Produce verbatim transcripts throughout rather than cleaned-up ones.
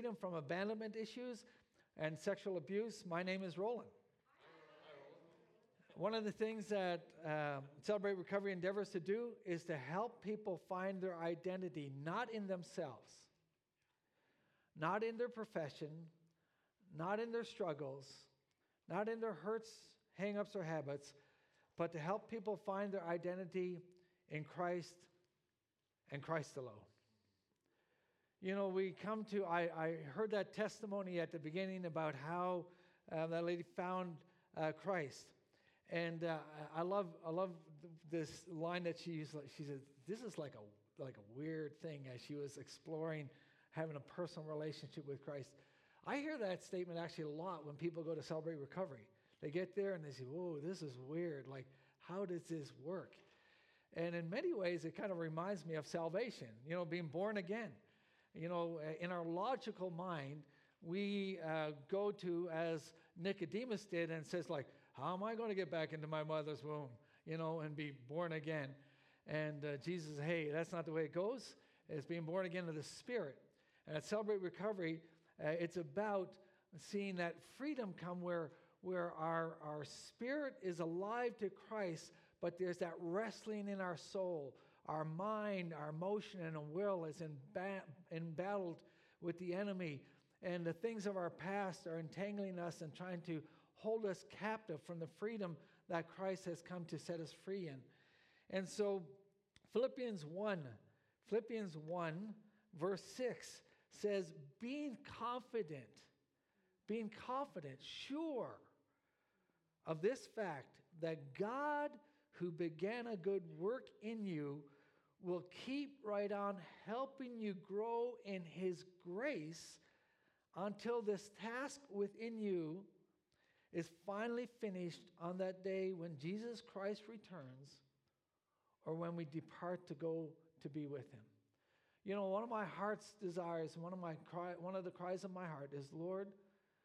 freedom from abandonment issues and sexual abuse. My name is Roland. One of the things that uh, Celebrate Recovery endeavors to do is to help people find their identity, not in themselves, not in their profession, not in their struggles, not in their hurts, hang-ups, or habits, but to help people find their identity in Christ and Christ alone. You know, we come to, I, I heard that testimony at the beginning about how uh, that lady found uh, Christ. And uh, I love I love this line that she used. She said, this is like a like a weird thing, as she was exploring having a personal relationship with Christ. I hear that statement actually a lot when people go to Celebrate Recovery. They get there and they say, whoa, this is weird. Like, how does this work? And in many ways, it kind of reminds me of salvation, you know, being born again. You know, in our logical mind, we uh, go to, as Nicodemus did, and says, like, how am I going to get back into my mother's womb, you know, and be born again? And uh, Jesus said, hey, that's not the way it goes. It's being born again of the Spirit. And at Celebrate Recovery, uh, it's about seeing that freedom come where, where our, our spirit is alive to Christ, but there's that wrestling in our soul. Our mind, our emotion, and our will is emba- embattled with the enemy. And the things of our past are entangling us and trying to hold us captive from the freedom that Christ has come to set us free in. And so Philippians one, Philippians one, verse six says, being confident, being confident, sure of this fact, that God who began a good work in you will keep right on helping you grow in his grace until this task within you is finally finished on that day when Jesus Christ returns, or when we depart to go to be with him. You know, one of my heart's desires, one of my cry, one of the cries of my heart is, Lord,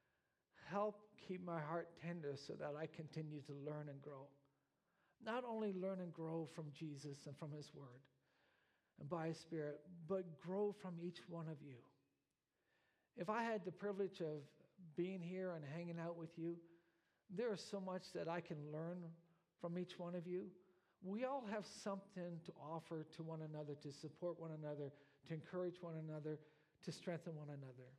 help keep my heart tender so that I continue to learn and grow. Not only learn and grow from Jesus and from his word and by his Spirit, but grow from each one of you. If I had the privilege of being here and hanging out with you, there is so much that I can learn from each one of you. We all have something to offer to one another, to support one another, to encourage one another, to strengthen one another.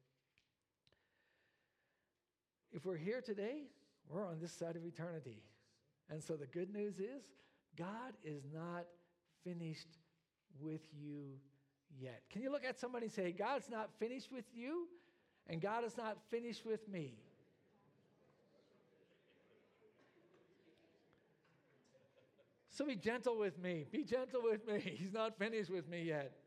If we're here today, we're on this side of eternity. And so the good news is, God is not finished with you yet. Can you look at somebody and say, God's not finished with you, and God is not finished with me? So be gentle with me. Be gentle with me. He's not finished with me yet.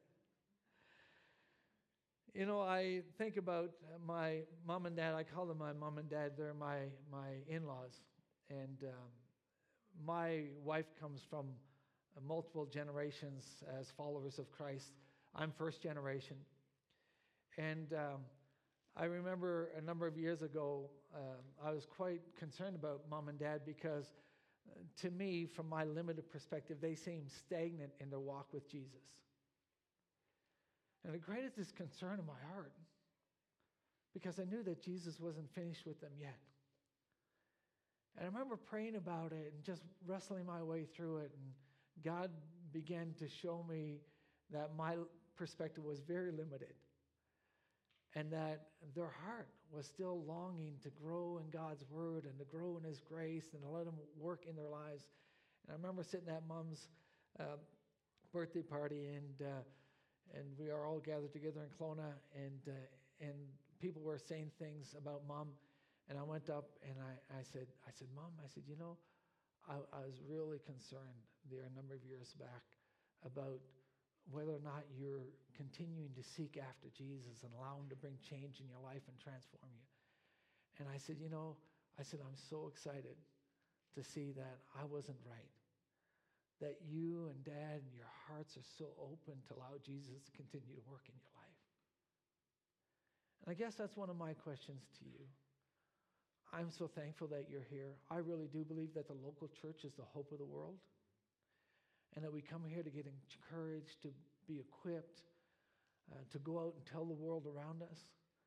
You know, I think about my mom and dad. I call them my mom and dad. They're my, my in-laws. And um, my wife comes from uh, multiple generations as followers of Christ. I'm first generation. And um, I remember a number of years ago, uh, I was quite concerned about mom and dad because uh, to me, from my limited perspective, they seemed stagnant in their walk with Jesus. And it created this concern in my heart because I knew that Jesus wasn't finished with them yet. And I remember praying about it and just wrestling my way through it. And God began to show me that my perspective was very limited and that their heart was still longing to grow in God's word and to grow in his grace and to let him work in their lives. And I remember sitting at Mom's uh, birthday party, and uh, and we are all gathered together in Kelowna, and uh, and people were saying things about Mom. And I went up and I, I said, I said, Mom, I said, you know, I, I was really concerned there a number of years back about whether or not you're continuing to seek after Jesus and allow him to bring change in your life and transform you. And I said, you know, I said, I'm so excited to see that I wasn't right, that you and Dad and your hearts are so open to allow Jesus to continue to work in your life. And I guess that's one of my questions to you. I'm so thankful that you're here. I really do believe that the local church is the hope of the world, and that we come here to get encouraged, to be equipped, uh, to go out and tell the world around us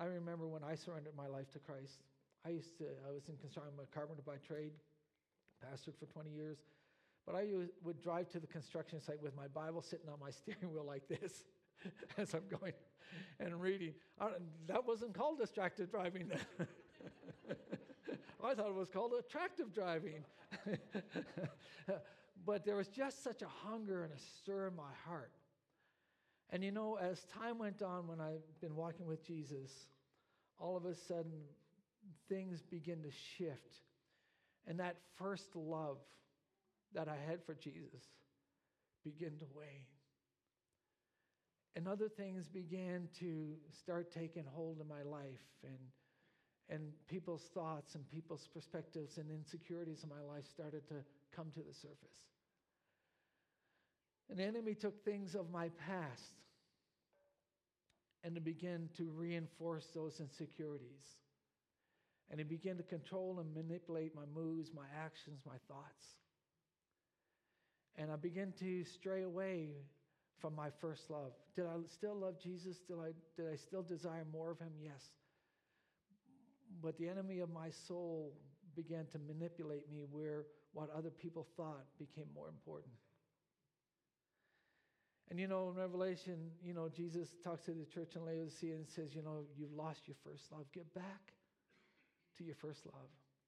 I remember when I surrendered my life to Christ. I used to, I was in construction, I'm a carpenter by trade, pastored for twenty years. But I u- would drive to the construction site with my Bible sitting on my steering wheel like this as I'm going and reading. I, that wasn't called distracted driving then. I thought it was called attractive driving. But there was just such a hunger and a stir in my heart. And you know, as time went on, when I've been walking with Jesus, all of a sudden, things begin to shift. And that first love that I had for Jesus began to wane. And other things began to start taking hold of my life, and and people's thoughts and people's perspectives and insecurities in my life started to come to the surface. And the enemy took things of my past and to begin to reinforce those insecurities. And he began to control and manipulate my moods, my actions, my thoughts. And I began to stray away from my first love. Did I still love Jesus? Did I, did I still desire more of him? Yes. But the enemy of my soul began to manipulate me where what other people thought became more important. And you know, in Revelation, you know, Jesus talks to the church in Laodicea and says, you know, you've lost your first love. Get back to your first love.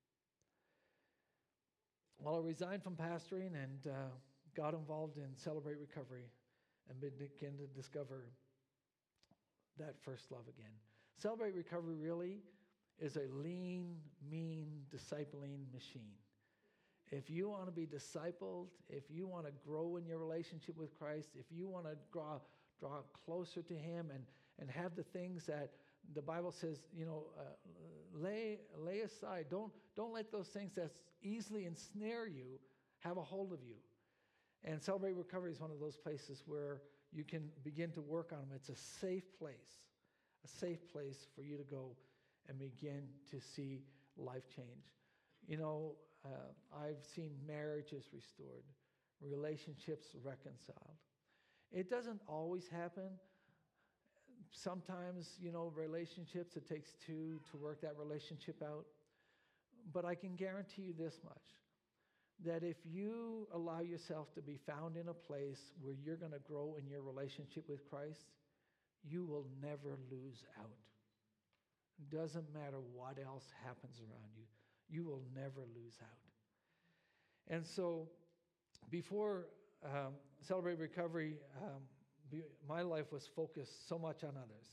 Well, I resigned from pastoring and uh, got involved in Celebrate Recovery and began to discover that first love again. Celebrate Recovery really is a lean, mean discipling machine. If you want to be discipled, if you want to grow in your relationship with Christ, if you want to draw draw closer to him and, and have the things that the Bible says, you know, uh, lay lay aside. Don't don't let those things that easily ensnare you have a hold of you. And Celebrate Recovery is one of those places where you can begin to work on them. It's a safe place, a safe place for you to go and begin to see life change. You know, uh, I've seen marriages restored, relationships reconciled. It doesn't always happen. Sometimes, you know, relationships, it takes two to work that relationship out. But I can guarantee you this much, that if you allow yourself to be found in a place where you're going to grow in your relationship with Christ, you will never lose out. It doesn't matter what else happens around you. You will never lose out. And so before um, Celebrate Recovery, um, be, my life was focused so much on others.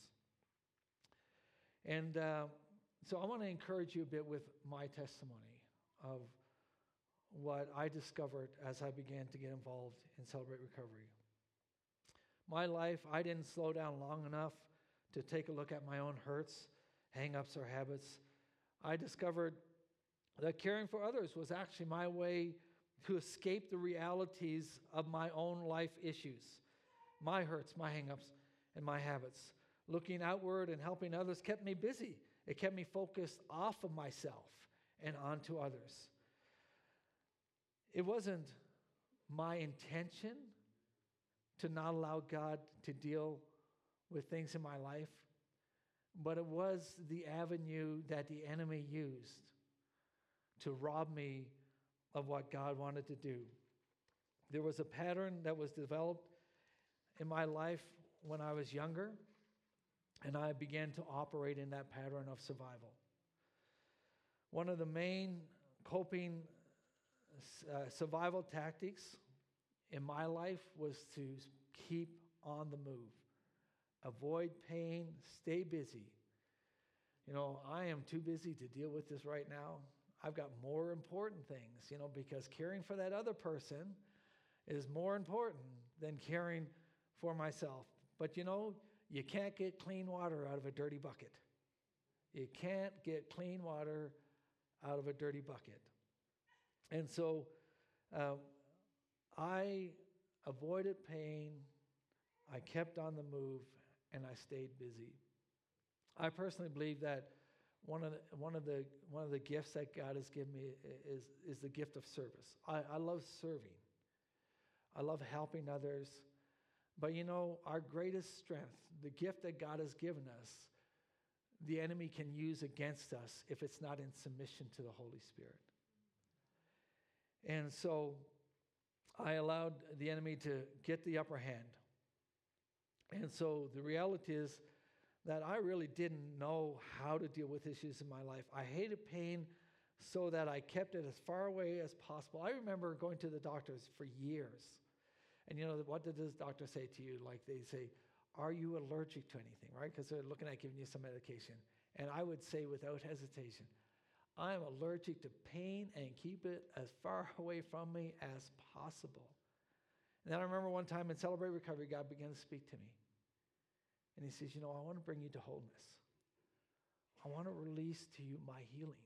And uh, so I want to encourage you a bit with my testimony of what I discovered as I began to get involved in Celebrate Recovery. My life, I didn't slow down long enough to take a look at my own hurts, hang-ups, or habits. I discovered that caring for others was actually my way to escape the realities of my own life issues, my hurts, my hang-ups, and my habits. Looking outward and helping others kept me busy. It kept me focused off of myself and onto others. It wasn't my intention to not allow God to deal with things in my life, but it was the avenue that the enemy used to rob me of what God wanted to do. There was a pattern that was developed in my life when I was younger, and I began to operate in that pattern of survival. One of the main coping uh, survival tactics in my life was to keep on the move, avoid pain, stay busy. You know, I am too busy to deal with this right now. I've got more important things, you know, because caring for that other person is more important than caring for myself. But, you know, you can't get clean water out of a dirty bucket. You can't get clean water out of a dirty bucket. And so uh, I avoided pain, I kept on the move, and I stayed busy. I personally believe that one of the, one of the, one of the gifts that God has given me is, is the gift of service. I, I love serving. I love helping others. But you know, our greatest strength, the gift that God has given us, the enemy can use against us if it's not in submission to the Holy Spirit. And so I allowed the enemy to get the upper hand. And so the reality is that I really didn't know how to deal with issues in my life. I hated pain so that I kept it as far away as possible. I remember going to the doctors for years. And you know, what did this doctor say to you? Like they say, are you allergic to anything, right? Because they're looking at giving you some medication. And I would say without hesitation, I'm allergic to pain and keep it as far away from me as possible. And then I remember one time in Celebrate Recovery, God began to speak to me. And he says, you know, I want to bring you to wholeness. I want to release to you my healing.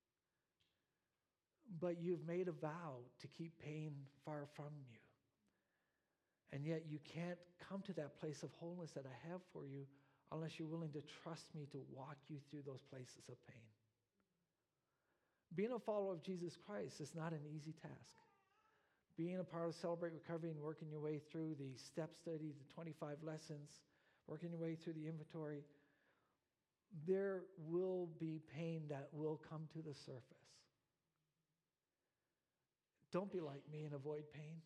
But you've made a vow to keep pain far from you. And yet you can't come to that place of wholeness that I have for you unless you're willing to trust me to walk you through those places of pain. Being a follower of Jesus Christ is not an easy task. Being a part of Celebrate Recovery and working your way through the step study, the twenty-five lessons, working your way through the inventory, there will be pain that will come to the surface. Don't be like me and avoid pain.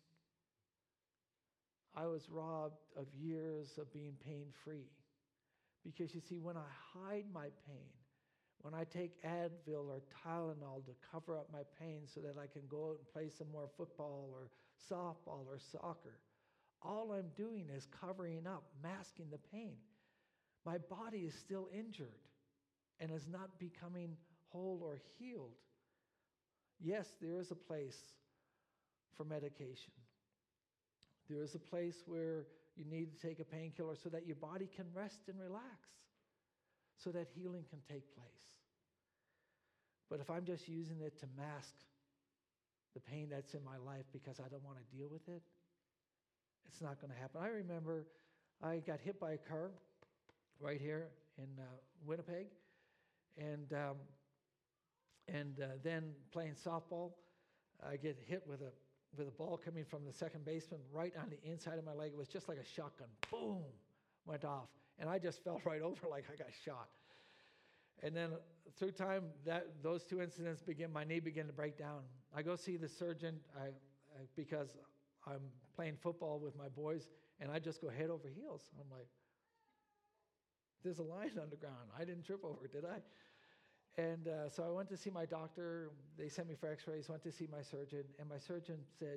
I was robbed of years of being pain-free. Because you see, when I hide my pain, when I take Advil or Tylenol to cover up my pain so that I can go out and play some more football or softball or soccer, all I'm doing is covering up, masking the pain. My body is still injured and is not becoming whole or healed. Yes, there is a place for medication. There is a place where you need to take a painkiller so that your body can rest and relax, so that healing can take place. But if I'm just using it to mask the pain that's in my life because I don't want to deal with it, it's not going to happen. I remember I got hit by a car right here in uh, Winnipeg, and um, and uh, then playing softball, I get hit with a with a ball coming from the second baseman right on the inside of my leg. It was just like a shotgun. Boom, went off. And I just fell right over like I got shot. And then through time, that those two incidents begin, my knee began to break down. I go see the surgeon I, I, because I'm playing football with my boys, and I just go head over heels. I'm like, there's a line on the ground. I didn't trip over it, did I? And uh, so I went to see my doctor. They sent me for x-rays, went to see my surgeon, and my surgeon said,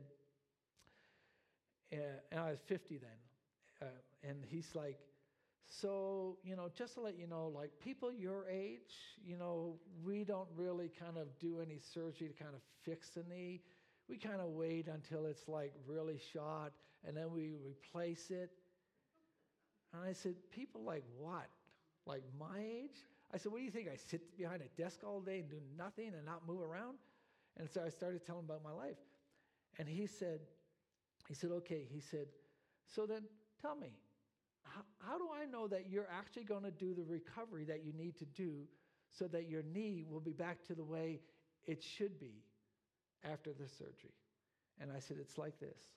uh, and I was fifty then, uh, and he's like, so, you know, just to let you know, like people your age, you know, we don't really kind of do any surgery to kind of fix the knee. We kind of wait until it's like really shot, and then we replace it. And I said, people like what? Like my age? I said, what do you think? I sit behind a desk all day and do nothing and not move around? And so I started telling him about my life. And he said, he said, okay. He said, so then tell me, how, how do I know that you're actually going to do the recovery that you need to do so that your knee will be back to the way it should be after the surgery? And I said, it's like this.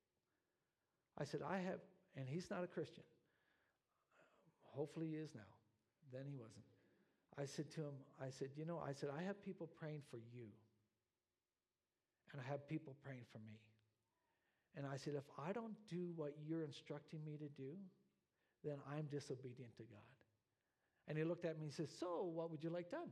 I said, I have, and he's not a Christian. Hopefully he is now. Then he wasn't. I said to him, I said, you know, I said, I have people praying for you. And I have people praying for me. And I said, if I don't do what you're instructing me to do, then I'm disobedient to God. And he looked at me and says, so what would you like done?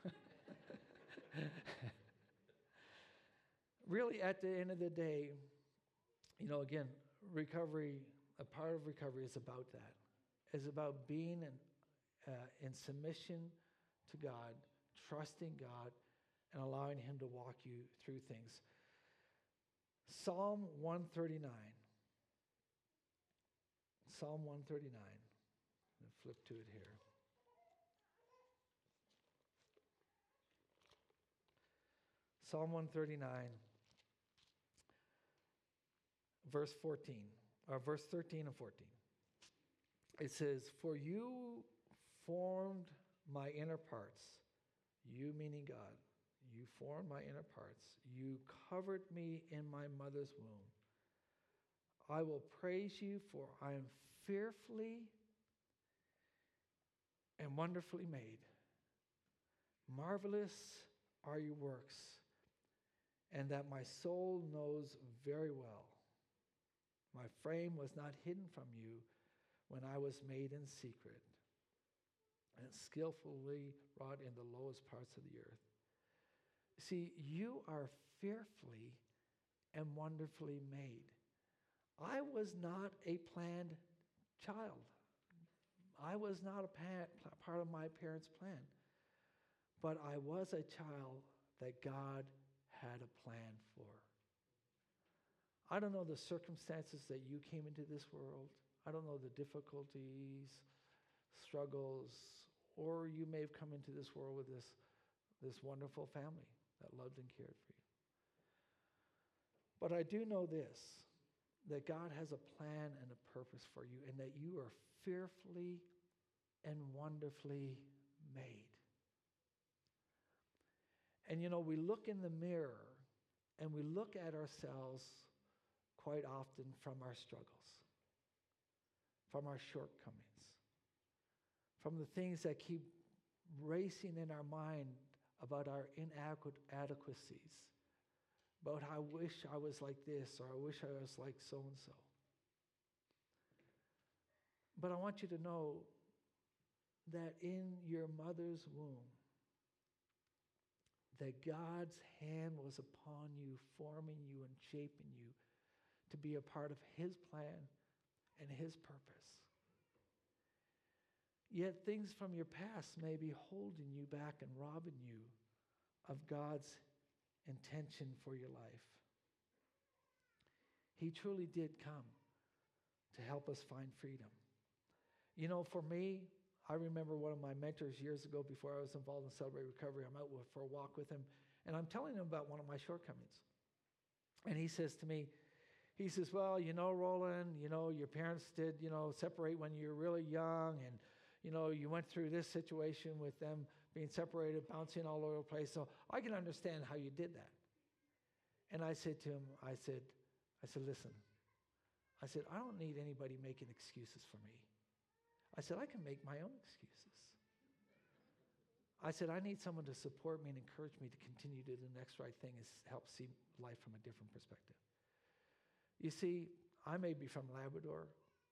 Really, at the end of the day, you know, again, recovery, a part of recovery is about that. It's about being in, uh, in submission to God, trusting God, and allowing him to walk you through things. Psalm one thirty-nine. Psalm one thirty-nine. I'm going to flip to it here. Psalm one thirty-nine, verse fourteen, or verse thirteen and fourteen. It says, for you formed my inner parts, you meaning God. You formed my inner parts. You covered me in my mother's womb. I will praise you, for I am fearfully and wonderfully made. Marvelous are your works, and that my soul knows very well. My frame was not hidden from you when I was made in secret and skillfully wrought in the lowest parts of the earth. See, you are fearfully and wonderfully made. I was not a planned child. I was not a pa- part of my parents' plan. But I was a child that God had a plan for. I don't know the circumstances that you came into this world. I don't know the difficulties, struggles, or you may have come into this world with this, this wonderful family that loved and cared for you. But I do know this, that God has a plan and a purpose for you, and that you are fearfully and wonderfully made. And you know, we look in the mirror and we look at ourselves quite often from our struggles, from our shortcomings, from the things that keep racing in our mind about our inadequacies, about how I wish I was like this, or I wish I was like so-and-so. But I want you to know that in your mother's womb, that God's hand was upon you, forming you and shaping you to be a part of his plan and his purpose. Yet things from your past may be holding you back and robbing you of God's intention for your life. He truly did come to help us find freedom. You know, for me, I remember one of my mentors years ago, before I was involved in Celebrate Recovery, I'm out with, for a walk with him, and I'm telling him about one of my shortcomings. And he says to me, he says, well, you know, Roland, you know, your parents did, you know, separate when you were really young, and, you know, you went through this situation with them being separated, bouncing all over the place, so I can understand how you did that. And I said to him, I said, I said, listen, I said, I don't need anybody making excuses for me. I said, I can make my own excuses. I said, I need someone to support me and encourage me to continue to do the next right thing, is help see life from a different perspective. You see, I may be from Labrador.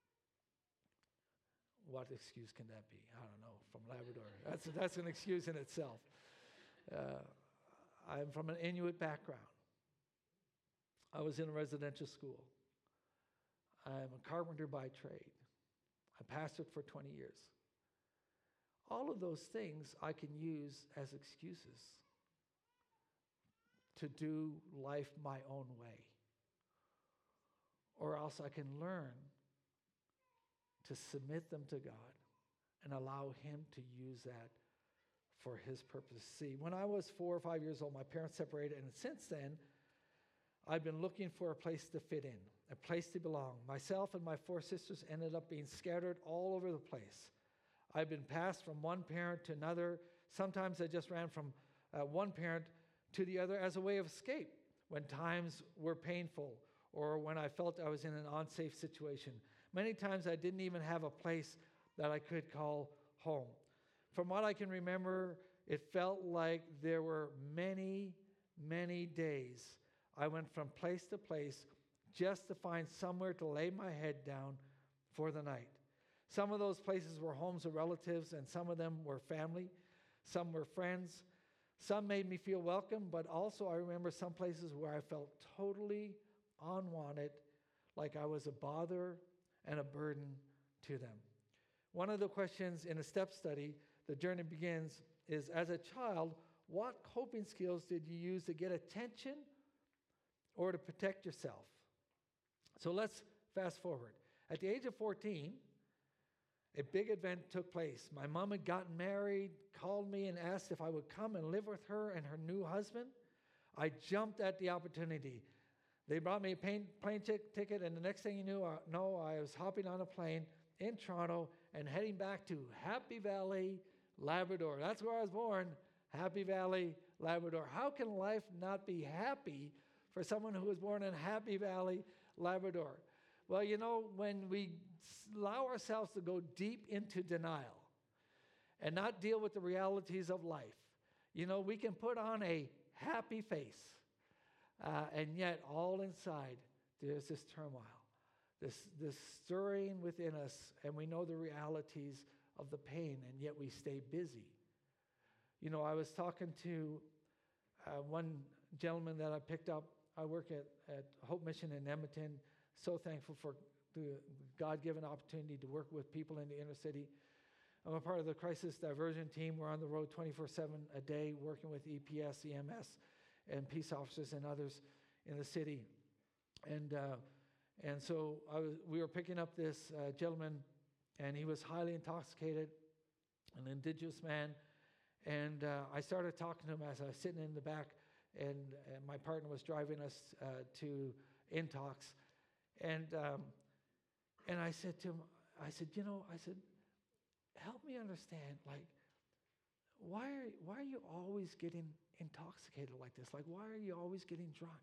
What excuse can that be? I don't know, from Labrador. That's, that's an excuse in itself. Uh, I'm from an Inuit background. I was in a residential school. I'm a carpenter by trade. I pastored for twenty years. All of those things I can use as excuses to do life my own way. Or else I can learn to submit them to God and allow him to use that for his purpose. See, when I was four or five years old, my parents separated, and since then, I've been looking for a place to fit in, a place to belong. Myself and my four sisters ended up being scattered all over the place. I've been passed from one parent to another. Sometimes I just ran from uh, one parent to the other as a way of escape when times were painful or when I felt I was in an unsafe situation. Many times I didn't even have a place that I could call home. From what I can remember, it felt like there were many, many days I went from place to place just to find somewhere to lay my head down for the night. Some of those places were homes of relatives, and some of them were family. Some were friends. Some made me feel welcome, but also I remember some places where I felt totally unwanted, like I was a bother and a burden to them. One of the questions in a step study, The Journey Begins, is, as a child, what coping skills did you use to get attention or to protect yourself? So let's fast forward. At the age of fourteen, a big event took place. My mom had gotten married, called me and asked if I would come and live with her and her new husband. I jumped at the opportunity. They brought me a plane, plane t- ticket, and the next thing you knew, uh, no, I was hopping on a plane in Toronto and heading back to Happy Valley, Labrador. That's where I was born, Happy Valley, Labrador. How can life not be happy for someone who was born in Happy Valley, Labrador? Well, you know, when we allow ourselves to go deep into denial and not deal with the realities of life. You know, we can put on a happy face, uh, and yet all inside there's this turmoil, this, this stirring within us, and we know the realities of the pain, and yet we stay busy. You know, I was talking to uh, one gentleman that I picked up. I work at, at Hope Mission in Edmonton. So thankful for the God-given opportunity to work with people in the inner city. I'm a part of the crisis diversion team. We're on the road twenty-four seven a day, working with E P S, E M S, and peace officers and others in the city. And uh, and so I was, we were picking up this uh, gentleman, and he was highly intoxicated, an indigenous man. And uh, I started talking to him as I was sitting in the back, and, and my partner was driving us uh, to Intox. And um, and I said to him, I said, you know, I said, help me understand, like, why are, why are you always getting intoxicated like this? Like, why are you always getting drunk?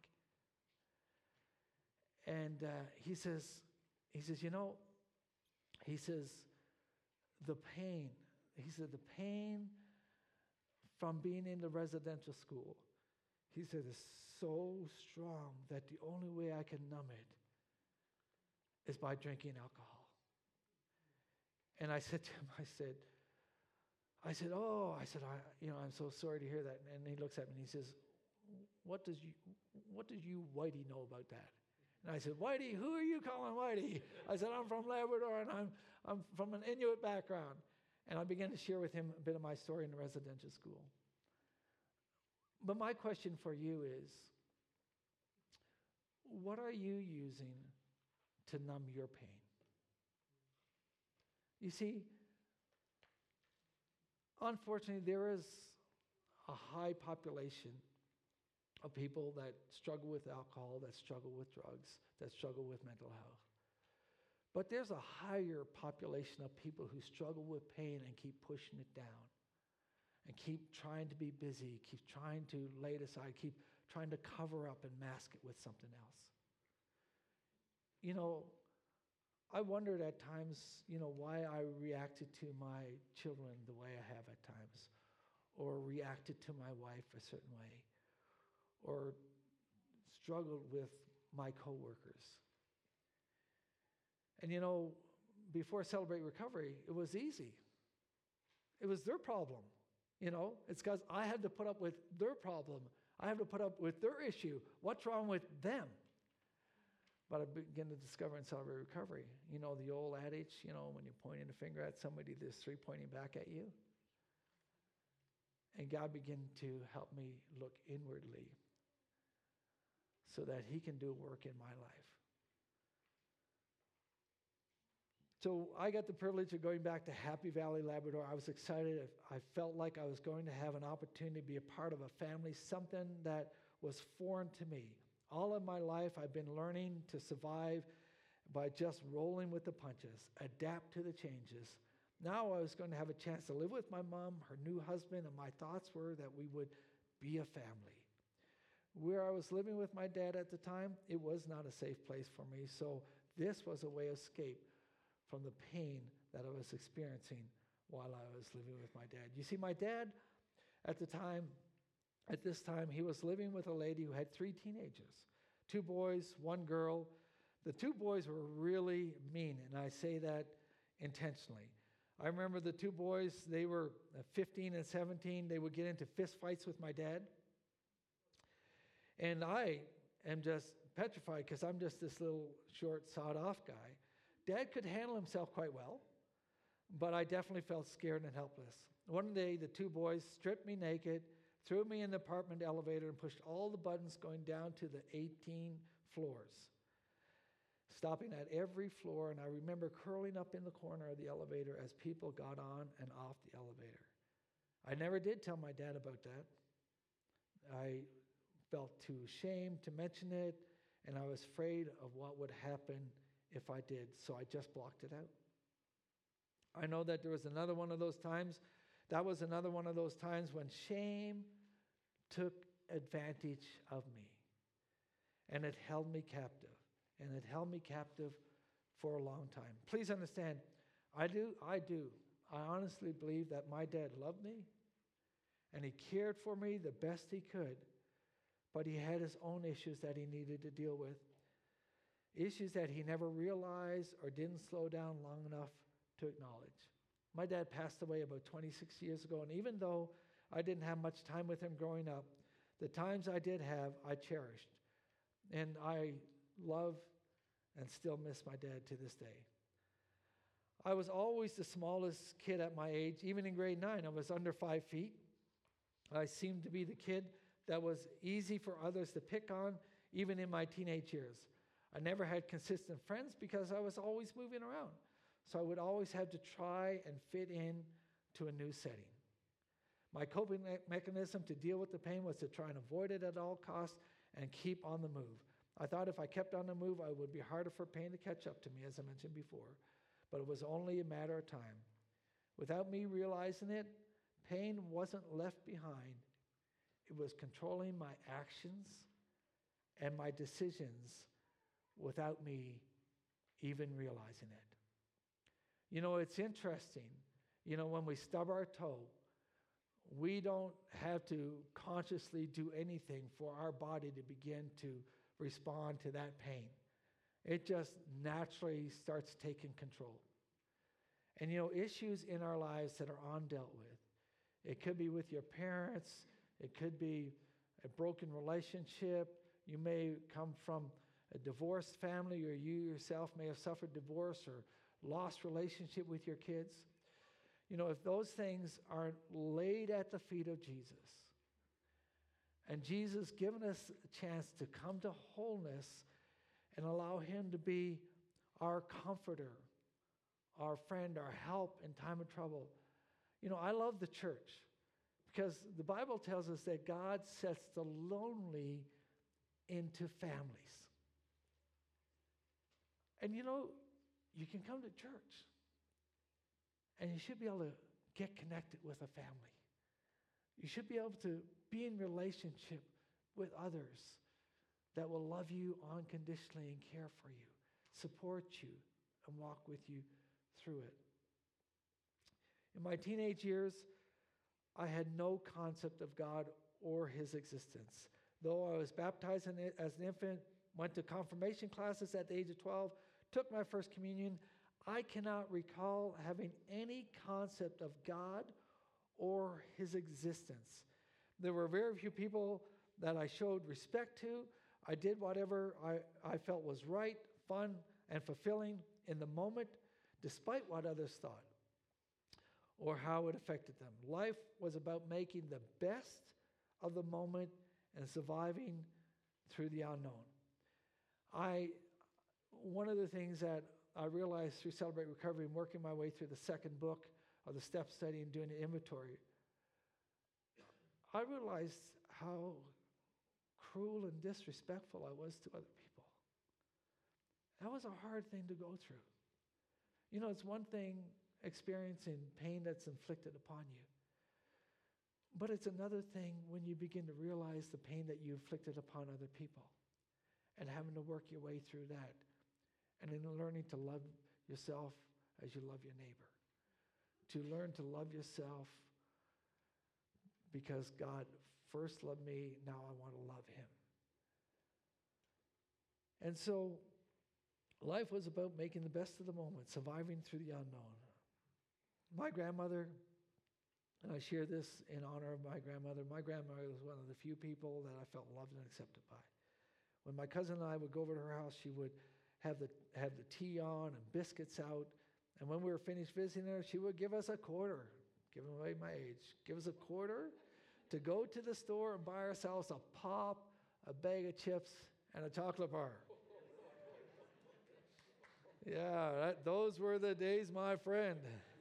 And uh, he says, he says, you know, he says, the pain, he said, the pain from being in the residential school, he said, is so strong that the only way I can numb it is by drinking alcohol. And I said to him, I said, I said, oh, I said, I, you know, I'm so sorry to hear that. And he looks at me and he says, what does you, what does you, Whitey, know about that? And I said, Whitey, who are you calling Whitey? I said, I'm from Labrador, and I'm, I'm from an Inuit background. And I began to share with him a bit of my story in the residential school. But my question for you is, what are you using to numb your pain? You see, unfortunately, there is a high population of people that struggle with alcohol, that struggle with drugs, that struggle with mental health. But there's a higher population of people who struggle with pain and keep pushing it down, and keep trying to be busy, keep trying to lay it aside, keep trying to cover up and mask it with something else. You know, I wondered at times, you know, why I reacted to my children the way I have at times, or reacted to my wife a certain way, or struggled with my coworkers. And you know, before Celebrate Recovery, it was easy. It was their problem. You know, it's because I had to put up with their problem. I had to put up with their issue. What's wrong with them? But I began to discover in Celebrate Recovery, you know, the old adage, you know, when you're pointing a finger at somebody, there's three pointing back at you. And God began to help me look inwardly so that he can do work in my life. So I got the privilege of going back to Happy Valley, Labrador. I was excited. I felt like I was going to have an opportunity to be a part of a family, something that was foreign to me. All of my life, I've been learning to survive by just rolling with the punches, adapt to the changes. Now I was going to have a chance to live with my mom, her new husband, and my thoughts were that we would be a family. Where I was living with my dad at the time, it was not a safe place for me, so this was a way of escape from the pain that I was experiencing while I was living with my dad. You see, my dad, at the time, at this time, he was living with a lady who had three teenagers, two boys, one girl. The two boys were really mean, and I say that intentionally. I remember the two boys, they were fifteen and seventeen. They would get into fist fights with my dad. And I am just petrified because I'm just this little short, sawed-off guy. Dad could handle himself quite well, but I definitely felt scared and helpless. One day, the two boys stripped me naked, threw me in the apartment elevator, and pushed all the buttons going down to the eighteen floors, stopping at every floor. And I remember curling up in the corner of the elevator as people got on and off the elevator. I never did tell my dad about that. I felt too ashamed to mention it, and I was afraid of what would happen if I did, so I just blocked it out. I know that there was another one of those times. That was another one of those times when shame took advantage of me, and it held me captive, and it held me captive for a long time. Please understand, I do, I do I honestly believe that my dad loved me and he cared for me the best he could, but he had his own issues that he needed to deal with. Issues that he never realized or didn't slow down long enough to acknowledge. My dad passed away about twenty-six years ago, and even though I didn't have much time with him growing up, the times I did have, I cherished. And I love and still miss my dad to this day. I was always the smallest kid at my age. Even in grade nine, I was under five feet. I seemed to be the kid that was easy for others to pick on, even in my teenage years. I never had consistent friends because I was always moving around. So I would always have to try and fit in to a new setting. My coping me- mechanism to deal with the pain was to try and avoid it at all costs and keep on the move. I thought if I kept on the move, it would be harder for pain to catch up to me, as I mentioned before. But it was only a matter of time. Without me realizing it, pain wasn't left behind. It was controlling my actions and my decisions without me even realizing it. You know, it's interesting. You know, when we stub our toe, we don't have to consciously do anything for our body to begin to respond to that pain. It just naturally starts taking control. And you know, issues in our lives that are undealt with, it could be with your parents, it could be a broken relationship, you may come from a divorced family, or you yourself may have suffered divorce or lost relationship with your kids. You know, if those things aren't laid at the feet of Jesus, and Jesus given us a chance to come to wholeness and allow him to be our comforter, our friend, our help in time of trouble. You know, I love the church because the Bible tells us that God sets the lonely into families. And you know, you can come to church and you should be able to get connected with a family. You should be able to be in relationship with others that will love you unconditionally and care for you, support you, and walk with you through it. In my teenage years, I had no concept of God or his existence. Though I was baptized in it as an infant, went to confirmation classes at the age of twelve, took my first communion, I cannot recall having any concept of God or his existence. There were very few people that I showed respect to. I did whatever I, I felt was right, fun, and fulfilling in the moment, despite what others thought or how it affected them. Life was about making the best of the moment and surviving through the unknown. I, one of the things that I realized through Celebrate Recovery and working my way through the second book of the step study and doing an inventory, I realized how cruel and disrespectful I was to other people. That was a hard thing to go through. You know, it's one thing experiencing pain that's inflicted upon you, but it's another thing when you begin to realize the pain that you inflicted upon other people and having to work your way through that, and in learning to love yourself as you love your neighbor, to learn to love yourself because God first loved me, now I want to love him. And so life was about making the best of the moment, surviving through the unknown. My grandmother, and I share this in honor of my grandmother, my grandmother was one of the few people that I felt loved and accepted by. When my cousin and I would go over to her house, she would have the, have the tea on and biscuits out. And when we were finished visiting her, she would give us a quarter, giving away my age, give us a quarter to go to the store and buy ourselves a pop, a bag of chips, and a chocolate bar. Yeah, that, those were the days, my friend.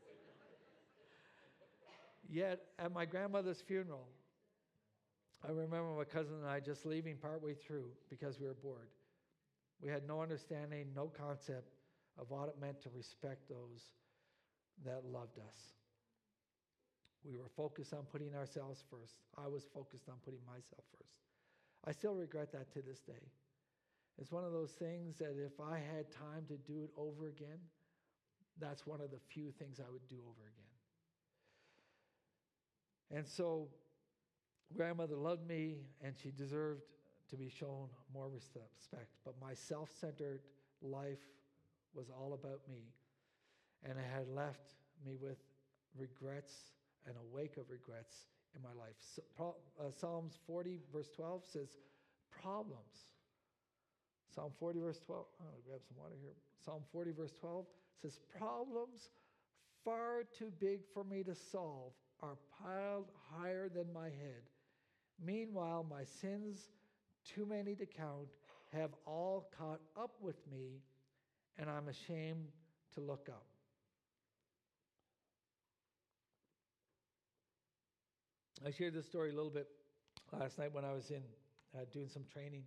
Yet, at my grandmother's funeral, I remember my cousin and I just leaving partway through because we were bored. We had no understanding, no concept of what it meant to respect those that loved us. We were focused on putting ourselves first. I was focused on putting myself first. I still regret that to this day. It's one of those things that if I had time to do it over again, that's one of the few things I would do over again. And so grandmother loved me, and she deserved to be shown more respect. But my self-centered life was all about me, and it had left me with regrets and a wake of regrets in my life. So, pro, uh, Psalms forty, verse twelve says, problems. Psalm forty, verse twelve. I'm going to grab some water here. Psalm forty, verse twelve says, problems far too big for me to solve are piled higher than my head. Meanwhile, my sins, too many to count, have all caught up with me, and I'm ashamed to look up. I shared this story a little bit last night when I was in uh, doing some training.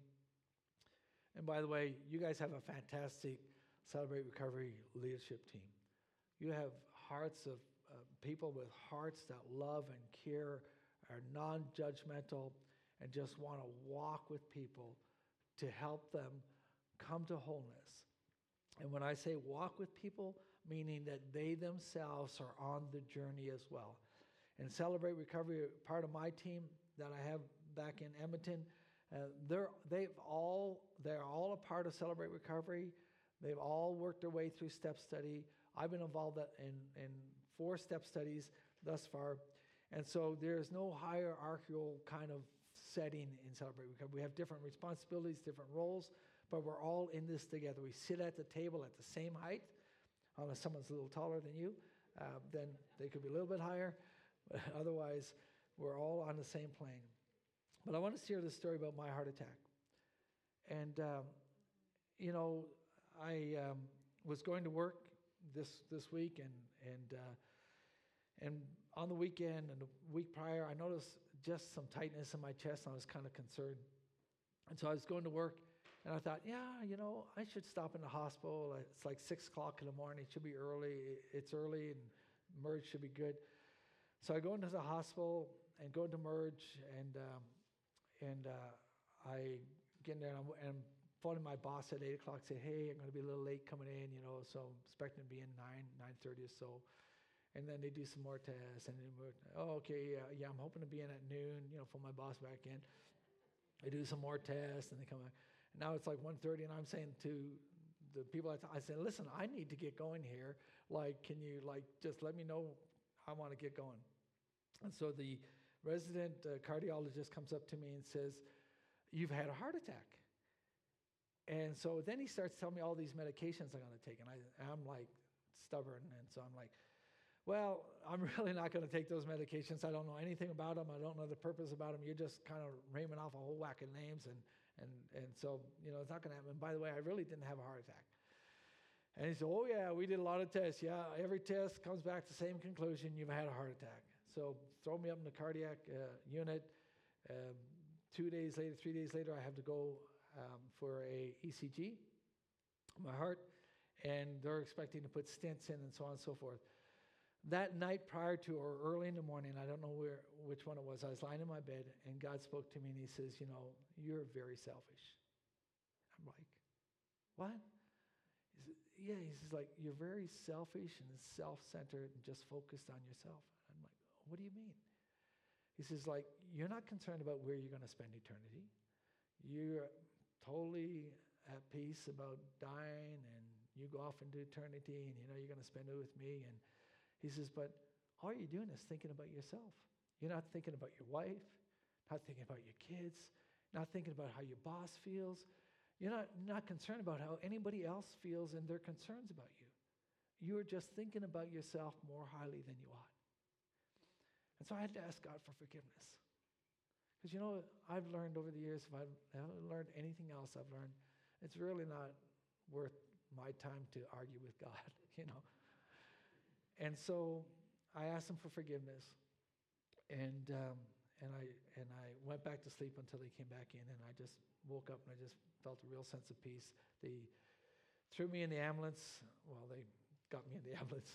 And by the way, you guys have a fantastic Celebrate Recovery leadership team. You have hearts of uh, people with hearts that love and care, are non-judgmental, and just want to walk with people to help them come to wholeness. And when I say walk with people, meaning that they themselves are on the journey as well. And Celebrate Recovery, part of my team that I have back in Edmonton, uh, they're they've all they're all a part of Celebrate Recovery. They've all worked their way through step study. I've been involved in in four step studies thus far, and so there's no hierarchical kind of setting in Celebrate Recovery. We have different responsibilities, different roles, but we're all in this together. We sit at the table at the same height, unless someone's a little taller than you, uh, then they could be a little bit higher. But otherwise, we're all on the same plane. But I want to share this story about my heart attack. And, um, you know, I um, was going to work this this week, and and uh, and on the weekend and the week prior, I noticed just some tightness in my chest, and I was kind of concerned. And so I was going to work, and I thought, yeah, you know, I should stop in the hospital. It's like six o'clock in the morning. It should be early. It's early, and Merge should be good. So I go into the hospital and go into Merge, and um, and uh, I get in there, and I'm, and I'm phoning my boss at eight o'clock, say, hey, I'm going to be a little late coming in, you know, so I'm expecting to be in nine, nine thirty or so. And then they do some more tests, and then we're, oh, okay, uh, yeah, I'm hoping to be in at noon, you know, phone my boss back in. They do some more tests, and they come back. And now it's like one thirty, and I'm saying to the people, I, t- I said, listen, I need to get going here. Like, can you, like, just let me know I want to get going. And so the resident uh, cardiologist comes up to me and says, you've had a heart attack. And so then he starts telling me all these medications I'm going to take. And I, I'm like stubborn. And so I'm like, well, I'm really not going to take those medications. I don't know anything about them. I don't know the purpose about them. You're just kind of raming off a whole whack of names. And, and, and so, you know, it's not going to happen. And by the way, I really didn't have a heart attack. And he said, oh, yeah, we did a lot of tests. Yeah, every test comes back to the same conclusion. You've had a heart attack. So throw me up in the cardiac uh, unit. Um, two days later, three days later, I have to go um, for a E C G, my heart, and they're expecting to put stents in and so on and so forth. That night prior to or early in the morning, I don't know where which one it was, I was lying in my bed, and God spoke to me, and he says, you know, you're very selfish. I'm like, what? Yeah, he's like, you're very selfish and self-centered and just focused on yourself. I'm like, what do you mean? He says, like, you're not concerned about where you're going to spend eternity. You're totally at peace about dying, and you go off into eternity, and you know you're going to spend it with me. And he says, but all you're doing is thinking about yourself. You're not thinking about your wife, not thinking about your kids, not thinking about how your boss feels. You're not, not concerned about how anybody else feels and their concerns about you. You're just thinking about yourself more highly than you ought. And so I had to ask God for forgiveness. Because, you know, I've learned over the years, if I've learned anything else, I've learned it's really not worth my time to argue with God, you know. And so I asked him for forgiveness. And um, and I and I went back to sleep until they came back in, and I just woke up and I just felt a real sense of peace. They threw me in the ambulance. Well, they got me in the ambulance.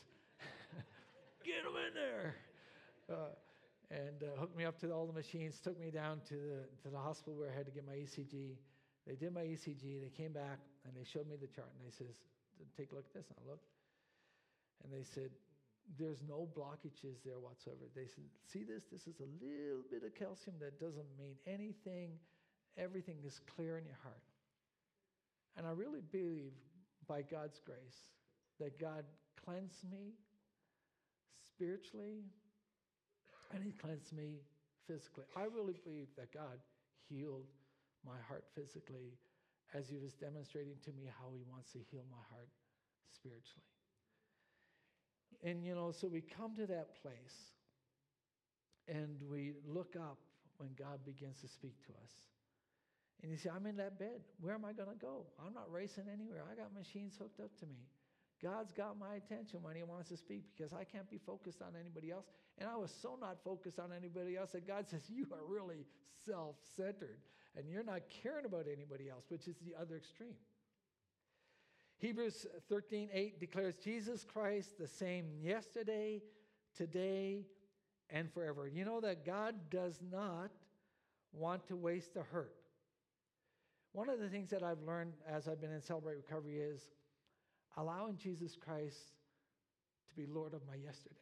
Get them in there. Uh, and uh, hooked me up to all the machines, took me down to the to the hospital where I had to get my E C G. They did my E C G. They came back, and they showed me the chart, and they says, take a look at this. And I looked. And they said, there's no blockages there whatsoever. They said, see this? This is a little bit of calcium that doesn't mean anything. Everything is clear in your heart. And I really believe by God's grace that God cleansed me spiritually and he cleansed me physically. I really believe that God healed my heart physically as he was demonstrating to me how he wants to heal my heart spiritually. And, you know, so we come to that place and we look up when God begins to speak to us. And you say, I'm in that bed. Where am I going to go? I'm not racing anywhere. I got machines hooked up to me. God's got my attention when he wants to speak because I can't be focused on anybody else. And I was so not focused on anybody else that God says, you are really self-centered and you're not caring about anybody else, which is the other extreme. Hebrews thirteen eight declares Jesus Christ the same yesterday, today, and forever. You know that God does not want to waste a hurt. One of the things that I've learned as I've been in Celebrate Recovery is allowing Jesus Christ to be Lord of my yesterday.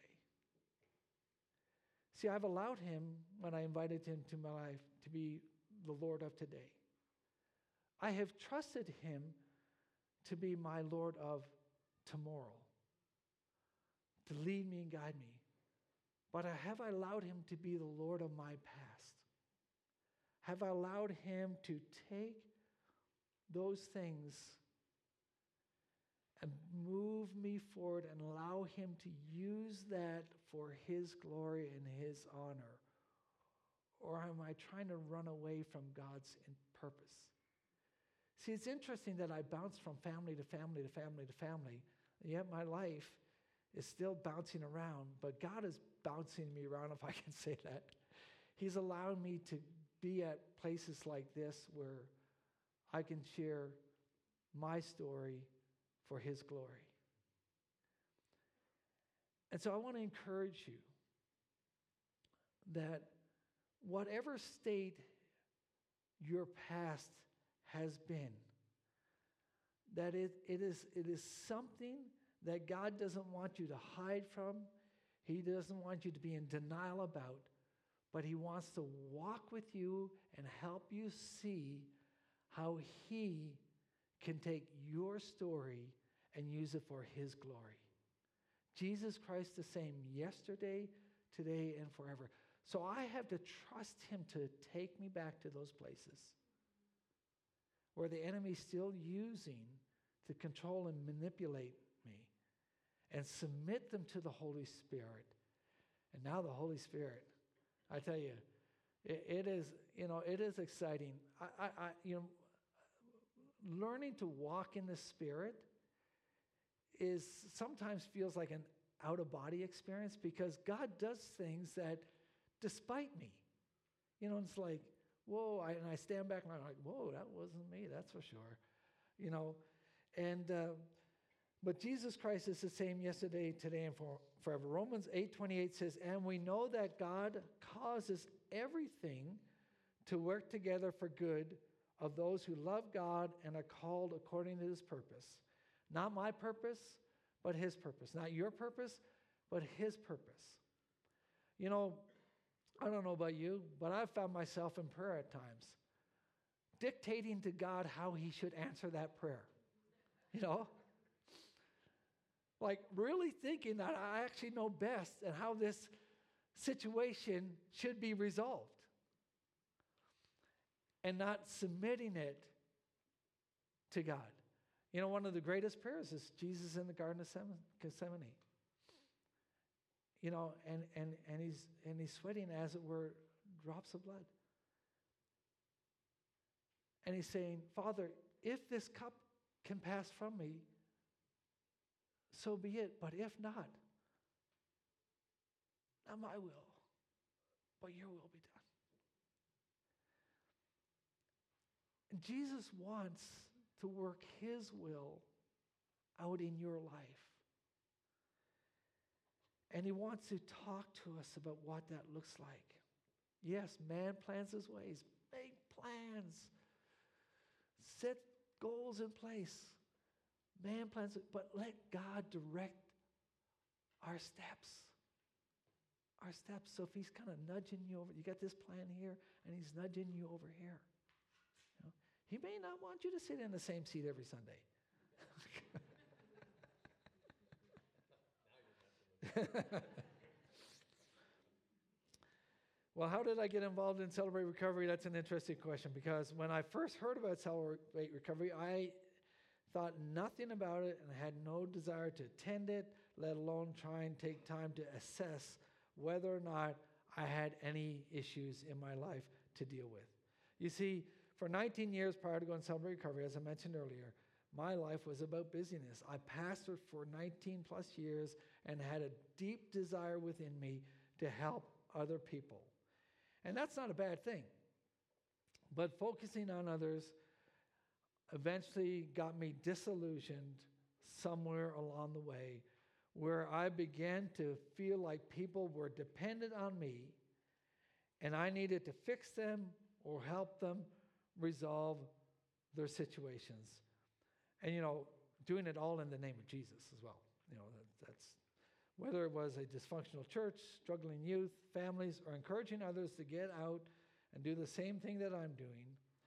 See, I've allowed him, when I invited him to my life, to be the Lord of today. I have trusted him to be my Lord of tomorrow, to lead me and guide me. But have I allowed him to be the Lord of my past? Have I allowed him to take those things and move me forward and allow him to use that for his glory and his honor? Or am I trying to run away from God's purpose? See, it's interesting that I bounce from family to family to family to family, yet my life is still bouncing around, but God is bouncing me around, if I can say that. He's allowed me to be at places like this where I can share my story for his glory. And so I want to encourage you that whatever state your past has been, that it, it, is, it is something that God doesn't want you to hide from. He doesn't want you to be in denial about, but he wants to walk with you and help you see how he can take your story and use it for his glory. Jesus Christ the same yesterday, today, and forever. So I have to trust him to take me back to those places where the enemy's still using to control and manipulate me, and submit them to the Holy Spirit. And now the Holy Spirit, I tell you, it, it is, you know, it is exciting. I, I, I, you know, learning to walk in the Spirit is sometimes feels like an out-of-body experience because God does things that despite me. You know, it's like, whoa, I, and I stand back and I'm like, whoa, that wasn't me, that's for sure. You know, and, uh, but Jesus Christ is the same yesterday, today, and for, forever. Romans eight twenty-eight says, and we know that God causes everything to work together for good of those who love God and are called according to his purpose. Not my purpose, but his purpose. Not your purpose, but his purpose. You know, I don't know about you, but I've found myself in prayer at times, dictating to God how he should answer that prayer. You know? Like really thinking that I actually know best and how this situation should be resolved. And not submitting it to God. You know, one of the greatest prayers is Jesus in the Garden of Gethsemane. You know, and, and, and, he's, and he's sweating, as it were, drops of blood. And he's saying, Father, if this cup can pass from me, so be it. But if not, not my will, but your will be done. And Jesus wants to work his will out in your life. And he wants to talk to us about what that looks like. Yes, man plans his ways. Make plans. Set goals in place. Man plans it, but let God direct our steps. Our steps. So if he's kind of nudging you over, you got this plan here, and he's nudging you over here. You know, he may not want you to sit in the same seat every Sunday. Well, how did I get involved in Celebrate Recovery? That's an interesting question, because when I first heard about Celebrate Recovery, I thought nothing about it and had no desire to attend it, let alone try and take time to assess whether or not I had any issues in my life to deal with. You see, for nineteen years prior to going to Celebrate Recovery, as I mentioned earlier, my life was about busyness. I pastored for nineteen plus years and had a deep desire within me to help other people. And that's not a bad thing. But focusing on others eventually got me disillusioned somewhere along the way, where I began to feel like people were dependent on me and I needed to fix them or help them resolve their situations. And, you know, doing it all in the name of Jesus as well. You know, that, that's whether it was a dysfunctional church, struggling youth, families, or encouraging others to get out and do the same thing that I'm doing,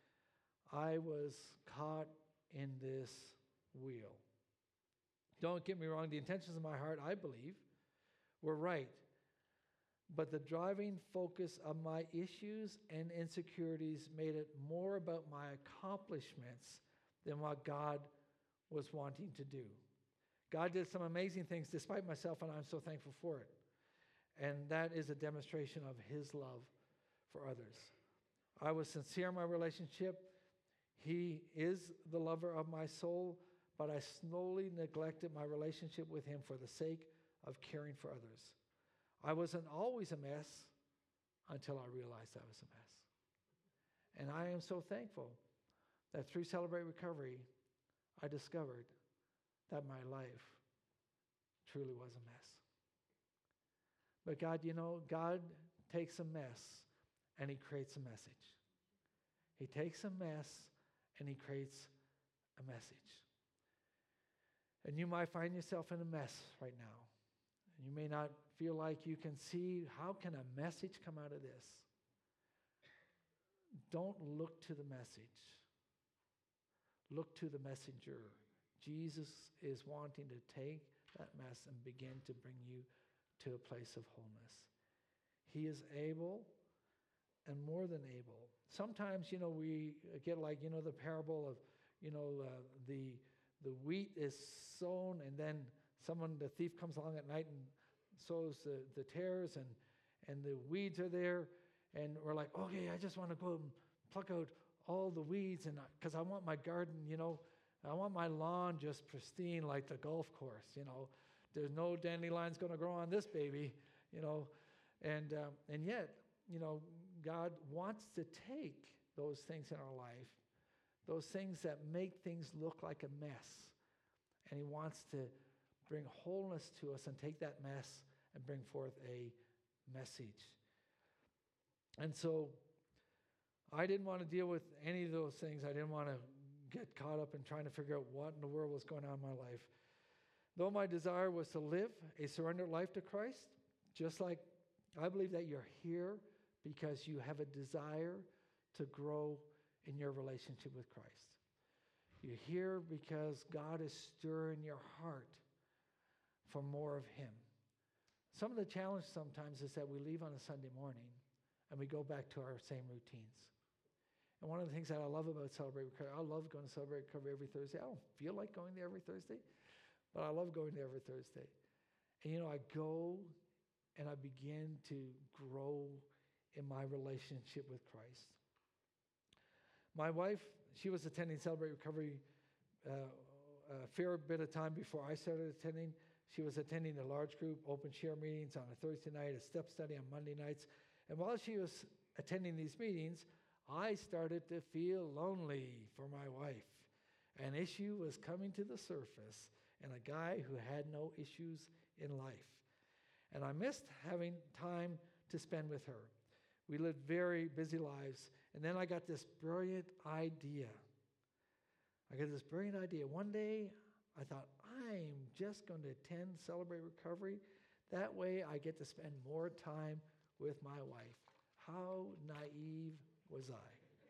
I was caught in this wheel. Don't get me wrong, the intentions of my heart, I believe, were right. But the driving focus of my issues and insecurities made it more about my accomplishments than what God was wanting to do. God did some amazing things despite myself, and I'm so thankful for it. And that is a demonstration of his love for others. I was sincere in my relationship. He is the lover of my soul, but I slowly neglected my relationship with him for the sake of caring for others. I wasn't always a mess until I realized I was a mess. And I am so thankful that through Celebrate Recovery, I discovered that my life truly was a mess. But God, you know, God takes a mess and he creates a message. He takes a mess and he creates a message. And you might find yourself in a mess right now. And you may not feel like you can see, how can a message come out of this? Don't look to the message. Look to the messenger. Jesus is wanting to take that mess and begin to bring you to a place of wholeness. He is able and more than able. Sometimes, you know, we get like, you know, the parable of, you know, uh, the the wheat is sown, and then someone, the thief comes along at night and sows the, the tares, and, and the weeds are there, and we're like, okay, I just want to go and pluck out all the weeds, and because I want my garden, you know, I want my lawn just pristine like the golf course, you know. There's no dandelions going to grow on this baby, you know. And um, and yet, you know, God wants to take those things in our life, those things that make things look like a mess. And he wants to bring wholeness to us and take that mess and bring forth a message. And so I didn't want to deal with any of those things. I didn't want to get caught up in trying to figure out what in the world was going on in my life. Though my desire was to live a surrendered life to Christ, just like I believe that you're here because you have a desire to grow in your relationship with Christ. You're here because God is stirring your heart for more of him. Some of the challenge sometimes is that we leave on a Sunday morning and we go back to our same routines. And one of the things that I love about Celebrate Recovery, I love going to Celebrate Recovery every Thursday. I don't feel like going there every Thursday, but I love going there every Thursday. And you know, I go and I begin to grow in my relationship with Christ. My wife, she was attending Celebrate Recovery uh, a fair bit of time before I started attending. She was attending a large group open share meetings on a Thursday night, a step study on Monday nights. And while she was attending these meetings, I started to feel lonely for my wife. An issue was coming to the surface, and a guy who had no issues in life. And I missed having time to spend with her. We lived very busy lives. And then I got this brilliant idea. I got this brilliant idea. One day, I thought, I'm just going to attend Celebrate Recovery. That way I get to spend more time with my wife. How naive was I?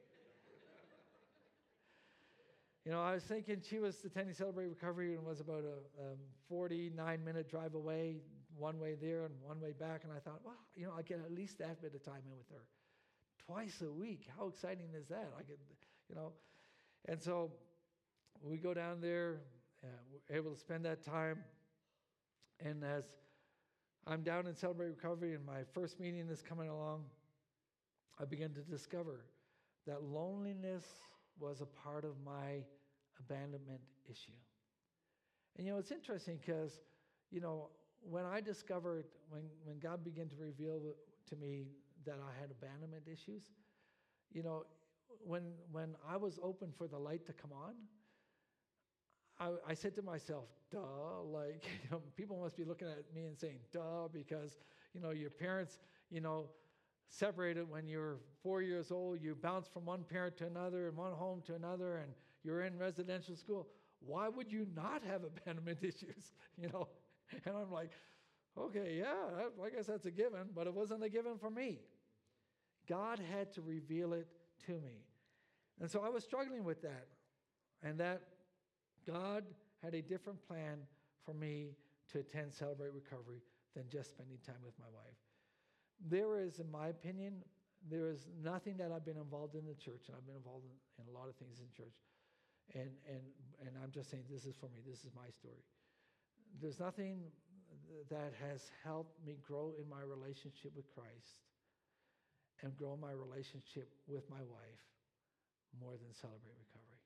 You know, I was thinking she was attending Celebrate Recovery and was about a um, forty-nine minute drive away, one way there and one way back. And I thought, well, you know, I get at least that bit of time in with her. Twice a week. How exciting is that? I could, you know. And so we go down there, uh, we're able to spend that time. And as I'm down in Celebrate Recovery and my first meeting is coming along, I began to discover that loneliness was a part of my abandonment issue. And you know, it's interesting because, you know, when I discovered, when, when God began to reveal to me that I had abandonment issues, you know, when when I was open for the light to come on, I, I said to myself, duh, like, you know, people must be looking at me and saying, duh, because, you know, your parents, you know, separated when you were four years old, you bounced from one parent to another and one home to another, and you're in residential school. Why would you not have abandonment issues? You know, and I'm like, okay, yeah, I guess that's a given, but it wasn't a given for me. God had to reveal it to me. And so I was struggling with that, and that God had a different plan for me to attend Celebrate Recovery than just spending time with my wife. There is, in my opinion, there is nothing that I've been involved in the church, and I've been involved in, in a lot of things in church, and and and I'm just saying this is for me, this is my story. There's nothing that has helped me grow in my relationship with Christ and grow my relationship with my wife more than Celebrate Recovery.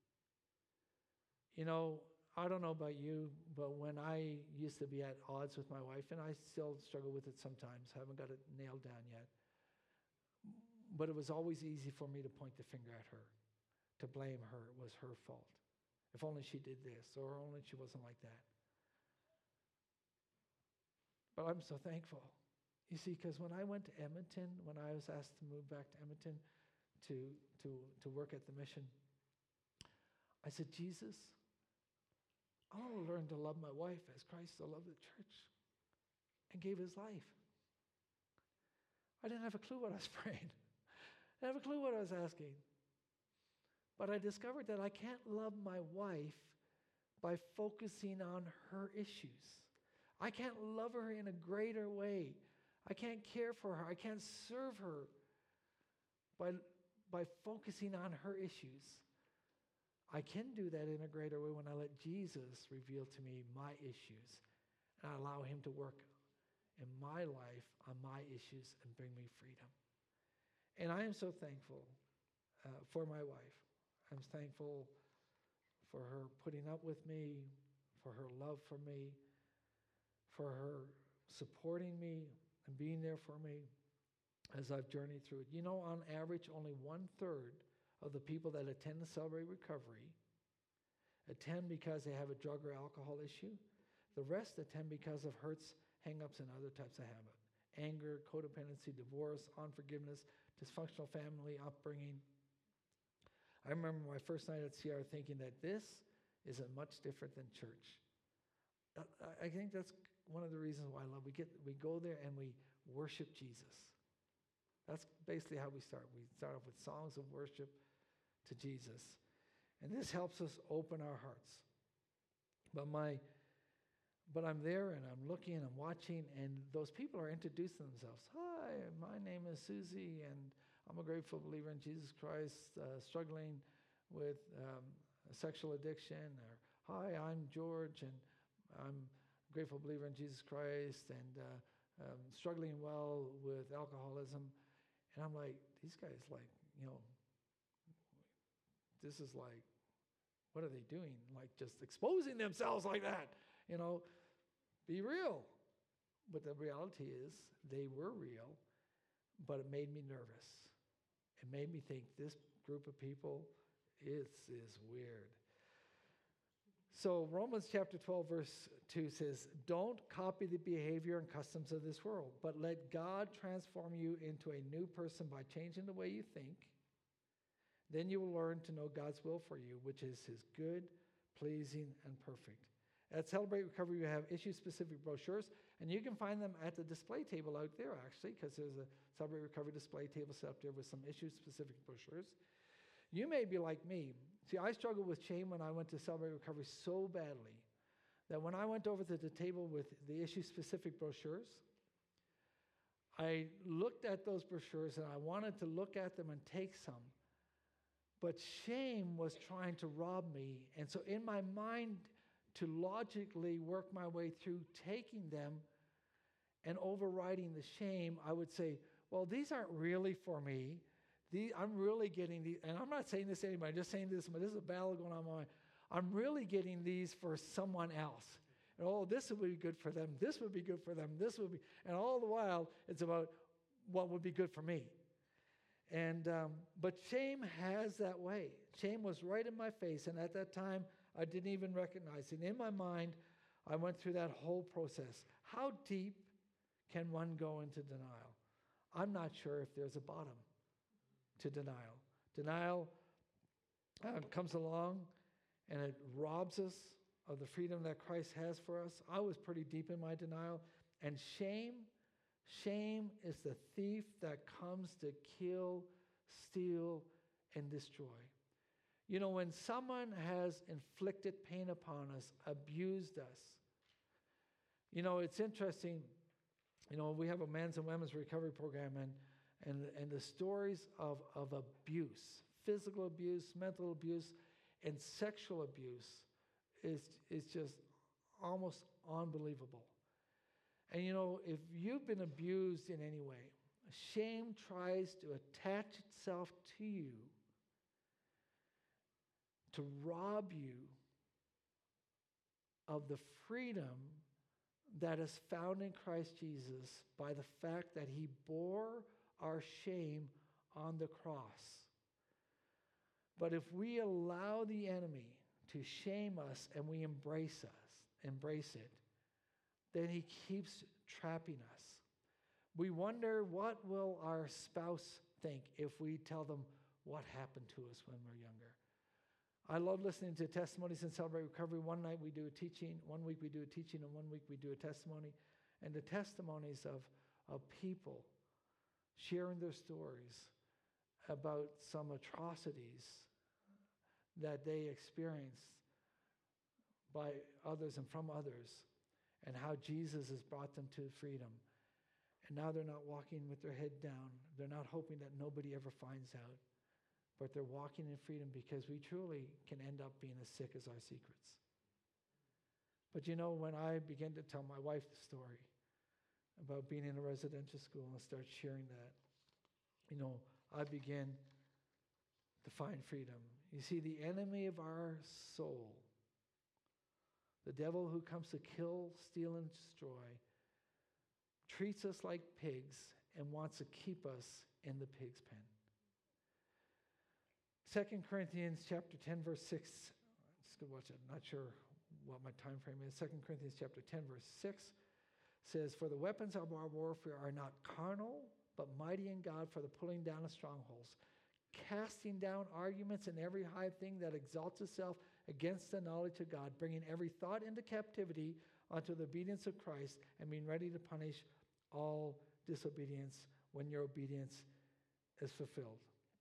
You know, I don't know about you, but when I used to be at odds with my wife, and I still struggle with it sometimes, haven't got it nailed down yet, but it was always easy for me to point the finger at her, to blame her. It was her fault. If only she did this, or only she wasn't like that. But I'm so thankful. You see, because when I went to Edmonton, when I was asked to move back to Edmonton to, to, to work at the mission, I said, Jesus, I want to learn to love my wife as Christ so loved the church and gave his life. I didn't have a clue what I was praying. I didn't have a clue what I was asking. But I discovered that I can't love my wife by focusing on her issues. I can't love her in a greater way. I can't care for her. I can't serve her by, by focusing on her issues. I can do that in a greater way when I let Jesus reveal to me my issues and I allow him to work in my life on my issues and bring me freedom. And I am so thankful uh, for my wife. I'm thankful for her putting up with me, for her love for me, for her supporting me and being there for me as I've journeyed through it. You know, on average, only one-third of the people that attend the Celebrate Recovery attend because they have a drug or alcohol issue. The rest attend because of hurts, hang-ups, and other types of habit. Anger, codependency, divorce, unforgiveness, dysfunctional family upbringing. I remember my first night at C R thinking that this isn't much different than church. I think that's one of the reasons why I love. We get we go there and we worship Jesus. That's basically how we start. We start off with songs of worship to Jesus. And this helps us open our hearts. But my but I'm there and I'm looking and I'm watching, and those people are introducing themselves. Hi, my name is Susie, and I'm a grateful believer in Jesus Christ, uh, struggling with um, a sexual addiction. Or, hi, I'm George, and I'm a grateful believer in Jesus Christ, and uh, um, struggling well with alcoholism. And I'm like, these guys, like, you know, this is like, what are they doing? Like, just exposing themselves like that, you know? Be real. But the reality is, they were real, but it made me nervous. It made me think, this group of people is, is weird. So Romans chapter twelve, verse two says, don't copy the behavior and customs of this world, but let God transform you into a new person by changing the way you think. Then you will learn to know God's will for you, which is his good, pleasing, and perfect. At Celebrate Recovery, we have issue-specific brochures, and you can find them at the display table out there, actually, because there's a Celebrate Recovery display table set up there with some issue-specific brochures. You may be like me. See, I struggled with shame when I went to Celebrate Recovery so badly that when I went over to the table with the issue-specific brochures, I looked at those brochures and I wanted to look at them and take some. But shame was trying to rob me. And so in my mind, to logically work my way through taking them and overriding the shame, I would say, well, these aren't really for me. These, I'm really getting these, and I'm not saying this to anybody, I'm just saying this, but this is a battle going on in my mind. I'm really getting these for someone else. And oh, this would be good for them. This would be good for them. This would be, and all the while, it's about what would be good for me. And um, but shame has that way. Shame was right in my face, and at that time, I didn't even recognize it. In my mind, I went through that whole process. How deep can one go into denial? I'm not sure if there's a bottom to denial. Denial uh, comes along, and it robs us of the freedom that Christ has for us. I was pretty deep in my denial. And shame, shame is the thief that comes to kill, steal, and destroy. You know, when someone has inflicted pain upon us, abused us, you know, it's interesting. You know, we have a men's and women's recovery program, and and, and the stories of, of abuse, physical abuse, mental abuse, and sexual abuse is, is just almost unbelievable. And you know, if you've been abused in any way, shame tries to attach itself to you to rob you of the freedom that is found in Christ Jesus by the fact that he bore our shame on the cross. But if we allow the enemy to shame us and we embrace us, embrace it, then he keeps trapping us. We wonder, what will our spouse think if we tell them what happened to us when we're younger? I love listening to testimonies in Celebrate Recovery. One night we do a teaching, one week we do a teaching, and one week we do a testimony. And the testimonies of, of people sharing their stories about some atrocities that they experienced by others and from others, and how Jesus has brought them to freedom. And now they're not walking with their head down. They're not hoping that nobody ever finds out. But they're walking in freedom because we truly can end up being as sick as our secrets. But you know, when I began to tell my wife the story about being in a residential school and start sharing that, you know, I began to find freedom. You see, the enemy of our soul, the devil who comes to kill, steal, and destroy, treats us like pigs and wants to keep us in the pig's pen. Second Corinthians chapter ten, verse six. Just go watch it. I'm not sure what my time frame is. Second Corinthians chapter ten, verse six says, "For the weapons of our warfare are not carnal, but mighty in God for the pulling down of strongholds, casting down arguments and every high thing that exalts itself against the knowledge of God, bringing every thought into captivity unto the obedience of Christ, and being ready to punish all disobedience when your obedience is fulfilled."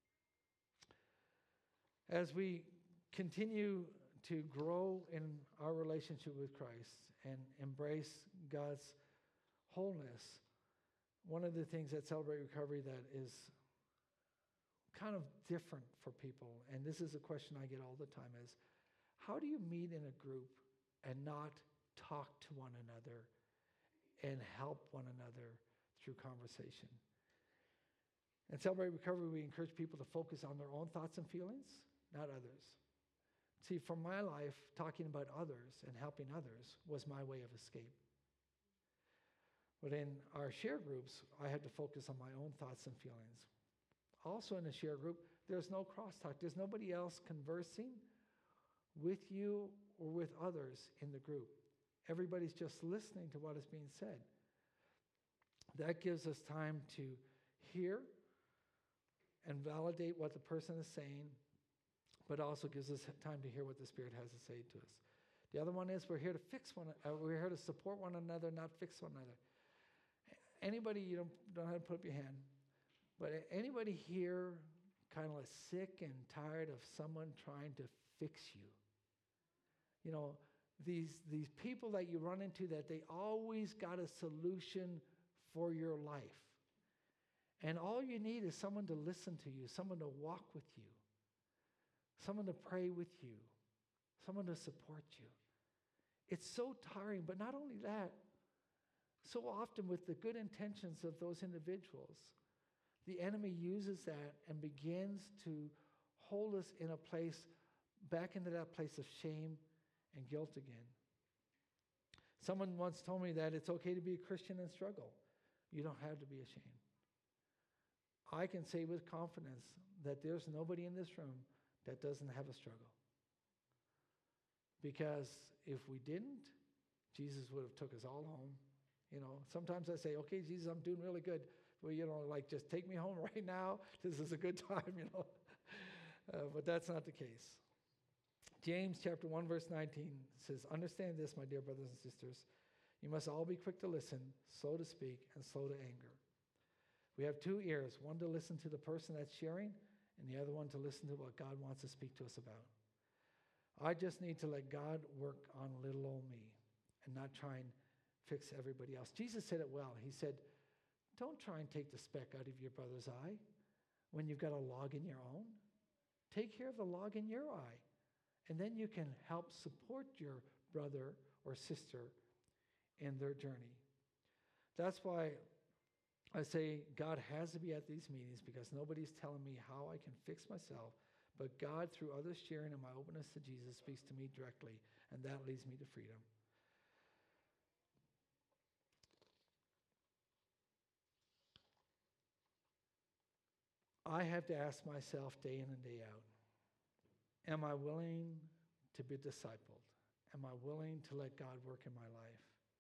As we continue to grow in our relationship with Christ and embrace God's wholeness, one of the things at Celebrate Recovery that is kind of different for people, and this is a question I get all the time, is how do you meet in a group and not talk to one another and help one another through conversation? In Celebrate Recovery, we encourage people to focus on their own thoughts and feelings, not others. See, for my life, talking about others and helping others was my way of escape. But in our share groups, I had to focus on my own thoughts and feelings. Also in a share group, there's no crosstalk. There's nobody else conversing with you or with others in the group. Everybody's just listening to what is being said. That gives us time to hear and validate what the person is saying, but also gives us time to hear what the Spirit has to say to us. The other one is we're here to fix one, uh, we're here to support one another, not fix one another. Anybody, you don't, don't have to put up your hand, but anybody here kind of like sick and tired of someone trying to fix you? You know, these, these people that you run into that they always got a solution for your life. And all you need is someone to listen to you, someone to walk with you, someone to pray with you, someone to support you. It's so tiring, but not only that, so often with the good intentions of those individuals, the enemy uses that and begins to hold us in a place, back into that place of shame and guilt again. Someone once told me that it's okay to be a Christian and struggle. You don't have to be ashamed. I can say with confidence that there's nobody in this room that doesn't have a struggle. Because if we didn't, Jesus would have took us all home. You know, sometimes I say, okay, Jesus, I'm doing really good. Well, you know, like just take me home right now. This is a good time, you know. Uh, but that's not the case. James chapter one, verse nineteen says, understand this, my dear brothers and sisters. You must all be quick to listen, slow to speak, and slow to anger. We have two ears, one to listen to the person that's sharing, and the other one to listen to what God wants to speak to us about. I just need to let God work on little old me and not try and fix everybody else. Jesus said it well. He said, don't try and take the speck out of your brother's eye when you've got a log in your own. Take care of the log in your eye, and then you can help support your brother or sister in their journey. That's why I say God has to be at these meetings, because nobody's telling me how I can fix myself, but God, through others sharing and my openness to Jesus, speaks to me directly, and that leads me to freedom. I have to ask myself day in and day out, am I willing to be discipled? Am I willing to let God work in my life?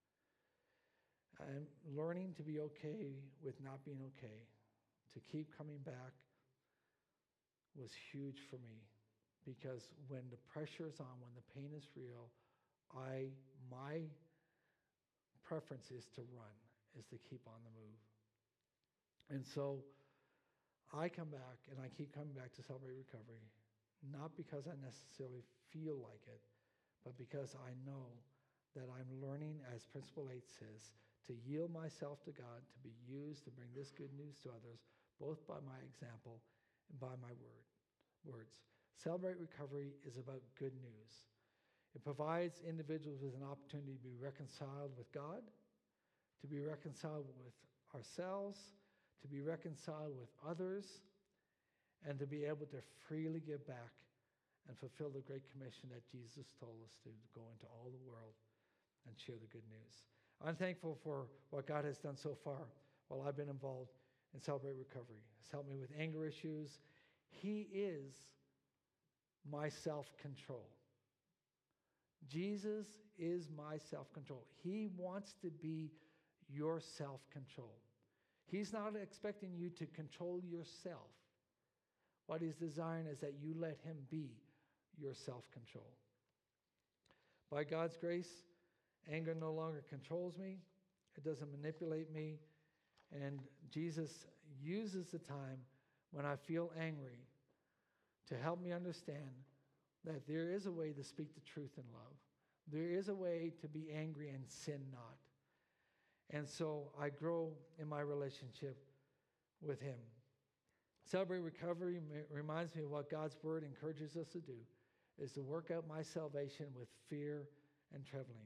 I'm learning to be okay with not being okay, to keep coming back was huge for me, because when the pressure's on, when the pain is real, I my preference is to run, is to keep on the move. And so I come back, and I keep coming back to Celebrate Recovery, not because I necessarily feel like it, but because I know that I'm learning, as Principle eight says, to yield myself to God, to be used to bring this good news to others, both by my example and by my word, words. Celebrate Recovery is about good news. It provides individuals with an opportunity to be reconciled with God, to be reconciled with ourselves, to be reconciled with others, and to be able to freely give back and fulfill the Great Commission that Jesus told us to, to go into all the world and share the good news. I'm thankful for what God has done so far while I've been involved in Celebrate Recovery. He's helped me with anger issues. He is my self-control. Jesus is my self-control. He wants to be your self-control. He's not expecting you to control yourself. What he's desiring is that you let him be your self-control. By God's grace, anger no longer controls me. It doesn't manipulate me. And Jesus uses the time when I feel angry to help me understand that there is a way to speak the truth in love. There is a way to be angry and sin not. And so I grow in my relationship with him. Celebrate Recovery reminds me of what God's word encourages us to do, is to work out my salvation with fear and trembling.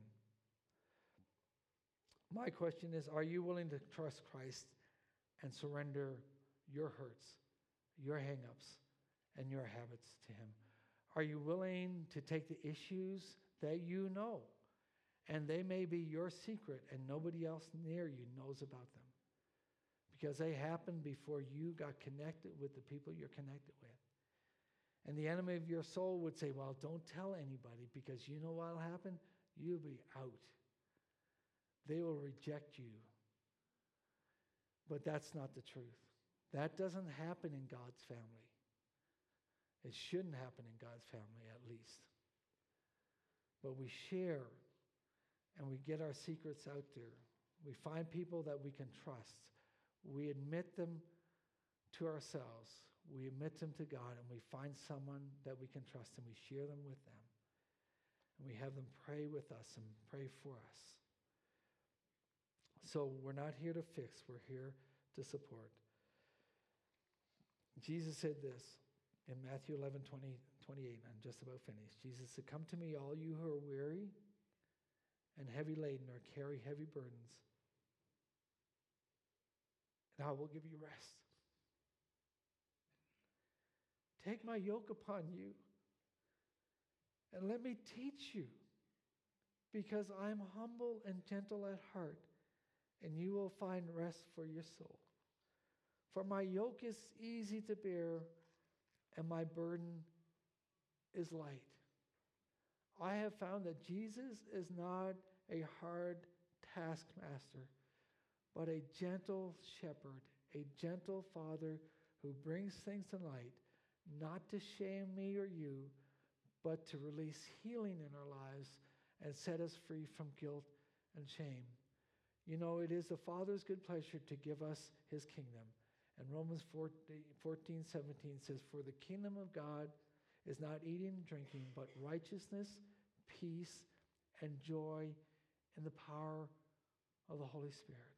My question is, are you willing to trust Christ and surrender your hurts, your hang-ups, and your habits to him? Are you willing to take the issues that you know, and they may be your secret and nobody else near you knows about them, because they happened before you got connected with the people you're connected with? And the enemy of your soul would say, well, don't tell anybody, because you know what will happen? You'll be out. They will reject you. But that's not the truth. That doesn't happen in God's family. It shouldn't happen in God's family, at least. but we share and we get our secrets out there. We find people that we can trust. We admit them to ourselves. We admit them to God, and we find someone that we can trust, and we share them with them. And we have them pray with us and pray for us. So we're not here to fix, we're here to support. Jesus said this in Matthew eleven, twenty, twenty-eight, and I'm just about finished. Jesus said, "Come to me, all you who are weary and heavy laden or carry heavy burdens, and I will give you rest. Take my yoke upon you and let me teach you, because I am humble and gentle at heart, and you will find rest for your soul. For my yoke is easy to bear, and my burden is light." I have found that Jesus is not a hard taskmaster, but a gentle shepherd, a gentle father who brings things to light, not to shame me or you, but to release healing in our lives and set us free from guilt and shame. You know, it is the Father's good pleasure to give us his kingdom. And Romans fourteen, seventeen says, "For the kingdom of God is not eating and drinking, but righteousness, peace, and joy in the power of the Holy Spirit."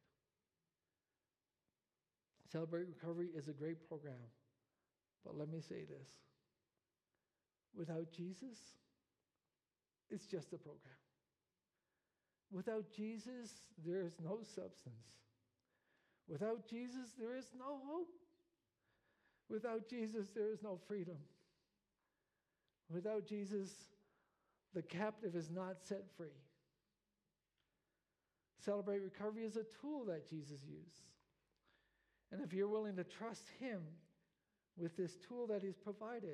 Celebrate Recovery is a great program. But let me say this. Without Jesus, it's just a program. Without Jesus, there is no substance. Without Jesus, there is no hope. Without Jesus, there is no freedom. Without Jesus, the captive is not set free. Celebrate Recovery is a tool that Jesus used. And if you're willing to trust him with this tool that he's provided,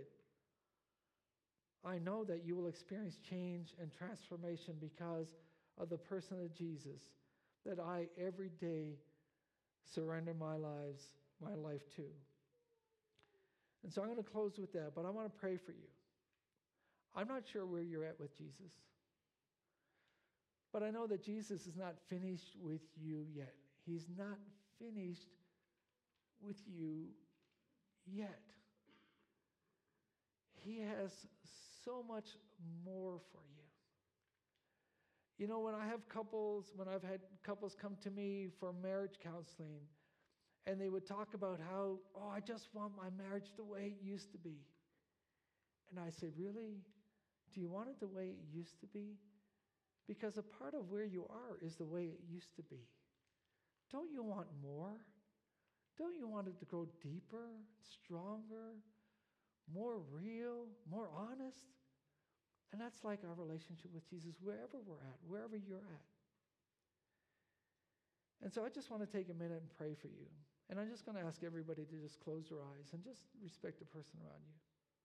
I know that you will experience change and transformation because of the person of Jesus that I every day surrender my lives, my life to. And so I'm going to close with that, but I want to pray for you. I'm not sure where you're at with Jesus, but I know that Jesus is not finished with you yet. He's not finished with you yet. He has so much more for you. You know, when I have couples, when I've had couples come to me for marriage counseling, and they would talk about how, oh, I just want my marriage the way it used to be. And I say, really? Do you want it the way it used to be? Because a part of where you are is the way it used to be. Don't you want more? Don't you want it to grow deeper, stronger, more real, more honest? And that's like our relationship with Jesus wherever we're at, wherever you're at. And so I just want to take a minute and pray for you. And I'm just going to ask everybody to just close their eyes and just respect the person around you.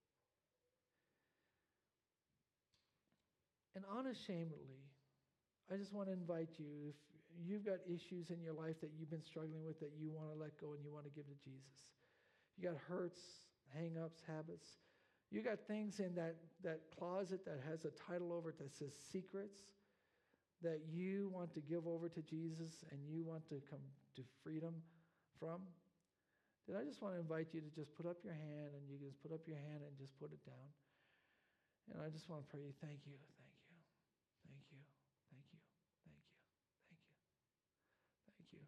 And unashamedly, I just want to invite you, if you've got issues in your life that you've been struggling with that you want to let go and you want to give to Jesus. You got hurts, hang-ups, habits. You got things in that, that closet that has a title over it that says secrets that you want to give over to Jesus and you want to come to freedom from. Then I just want to invite you to just put up your hand, and you can just put up your hand and just put it down. And I just want to pray, thank you, thank you, thank you, thank you, thank you, thank you, thank you.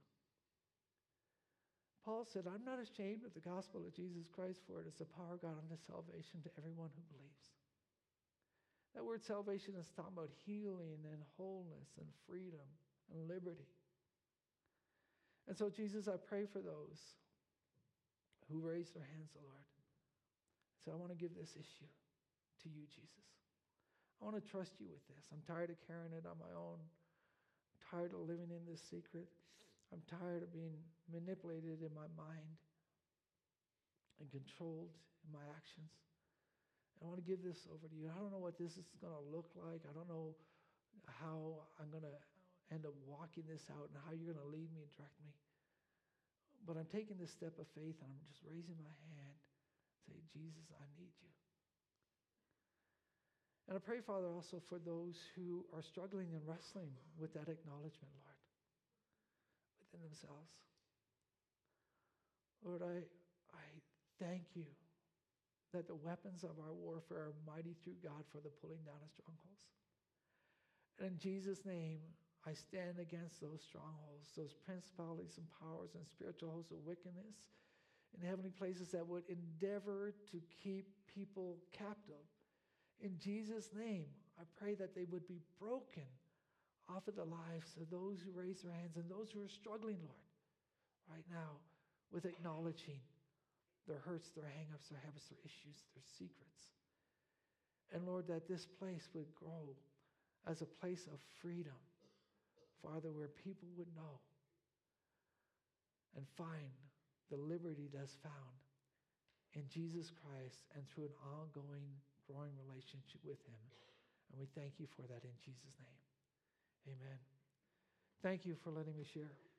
Paul said, I'm not ashamed of the gospel of Jesus Christ, for it is the power of God unto salvation to everyone who believes. That word salvation is talking about healing and wholeness and freedom and liberty. And so, Jesus, I pray for those who raise their hands, Lord. So I want to give this issue to you, Jesus. I want to trust you with this. I'm tired of carrying it on my own. I'm tired of living in this secret. I'm tired of being manipulated in my mind and controlled in my actions. I want to give this over to you. I don't know what this is going to look like. I don't know how I'm going to end up walking this out and how you're going to lead me and direct me. But I'm taking this step of faith, and I'm just raising my hand, say, Jesus, I need you. And I pray, Father, also for those who are struggling and wrestling with that acknowledgement, Lord, within themselves. Lord, I, I thank you that the weapons of our warfare are mighty through God for the pulling down of strongholds. And in Jesus' name, I stand against those strongholds, those principalities and powers and spiritual hosts of wickedness in heavenly places that would endeavor to keep people captive. In Jesus' name, I pray that they would be broken off of the lives of those who raise their hands and those who are struggling, Lord, right now with acknowledging their hurts, their hang-ups, their habits, their issues, their secrets. And Lord, that this place would grow as a place of freedom, Father, where people would know and find the liberty that's found in Jesus Christ and through an ongoing, growing relationship with him. And we thank you for that in Jesus' name. Amen. Thank you for letting me share.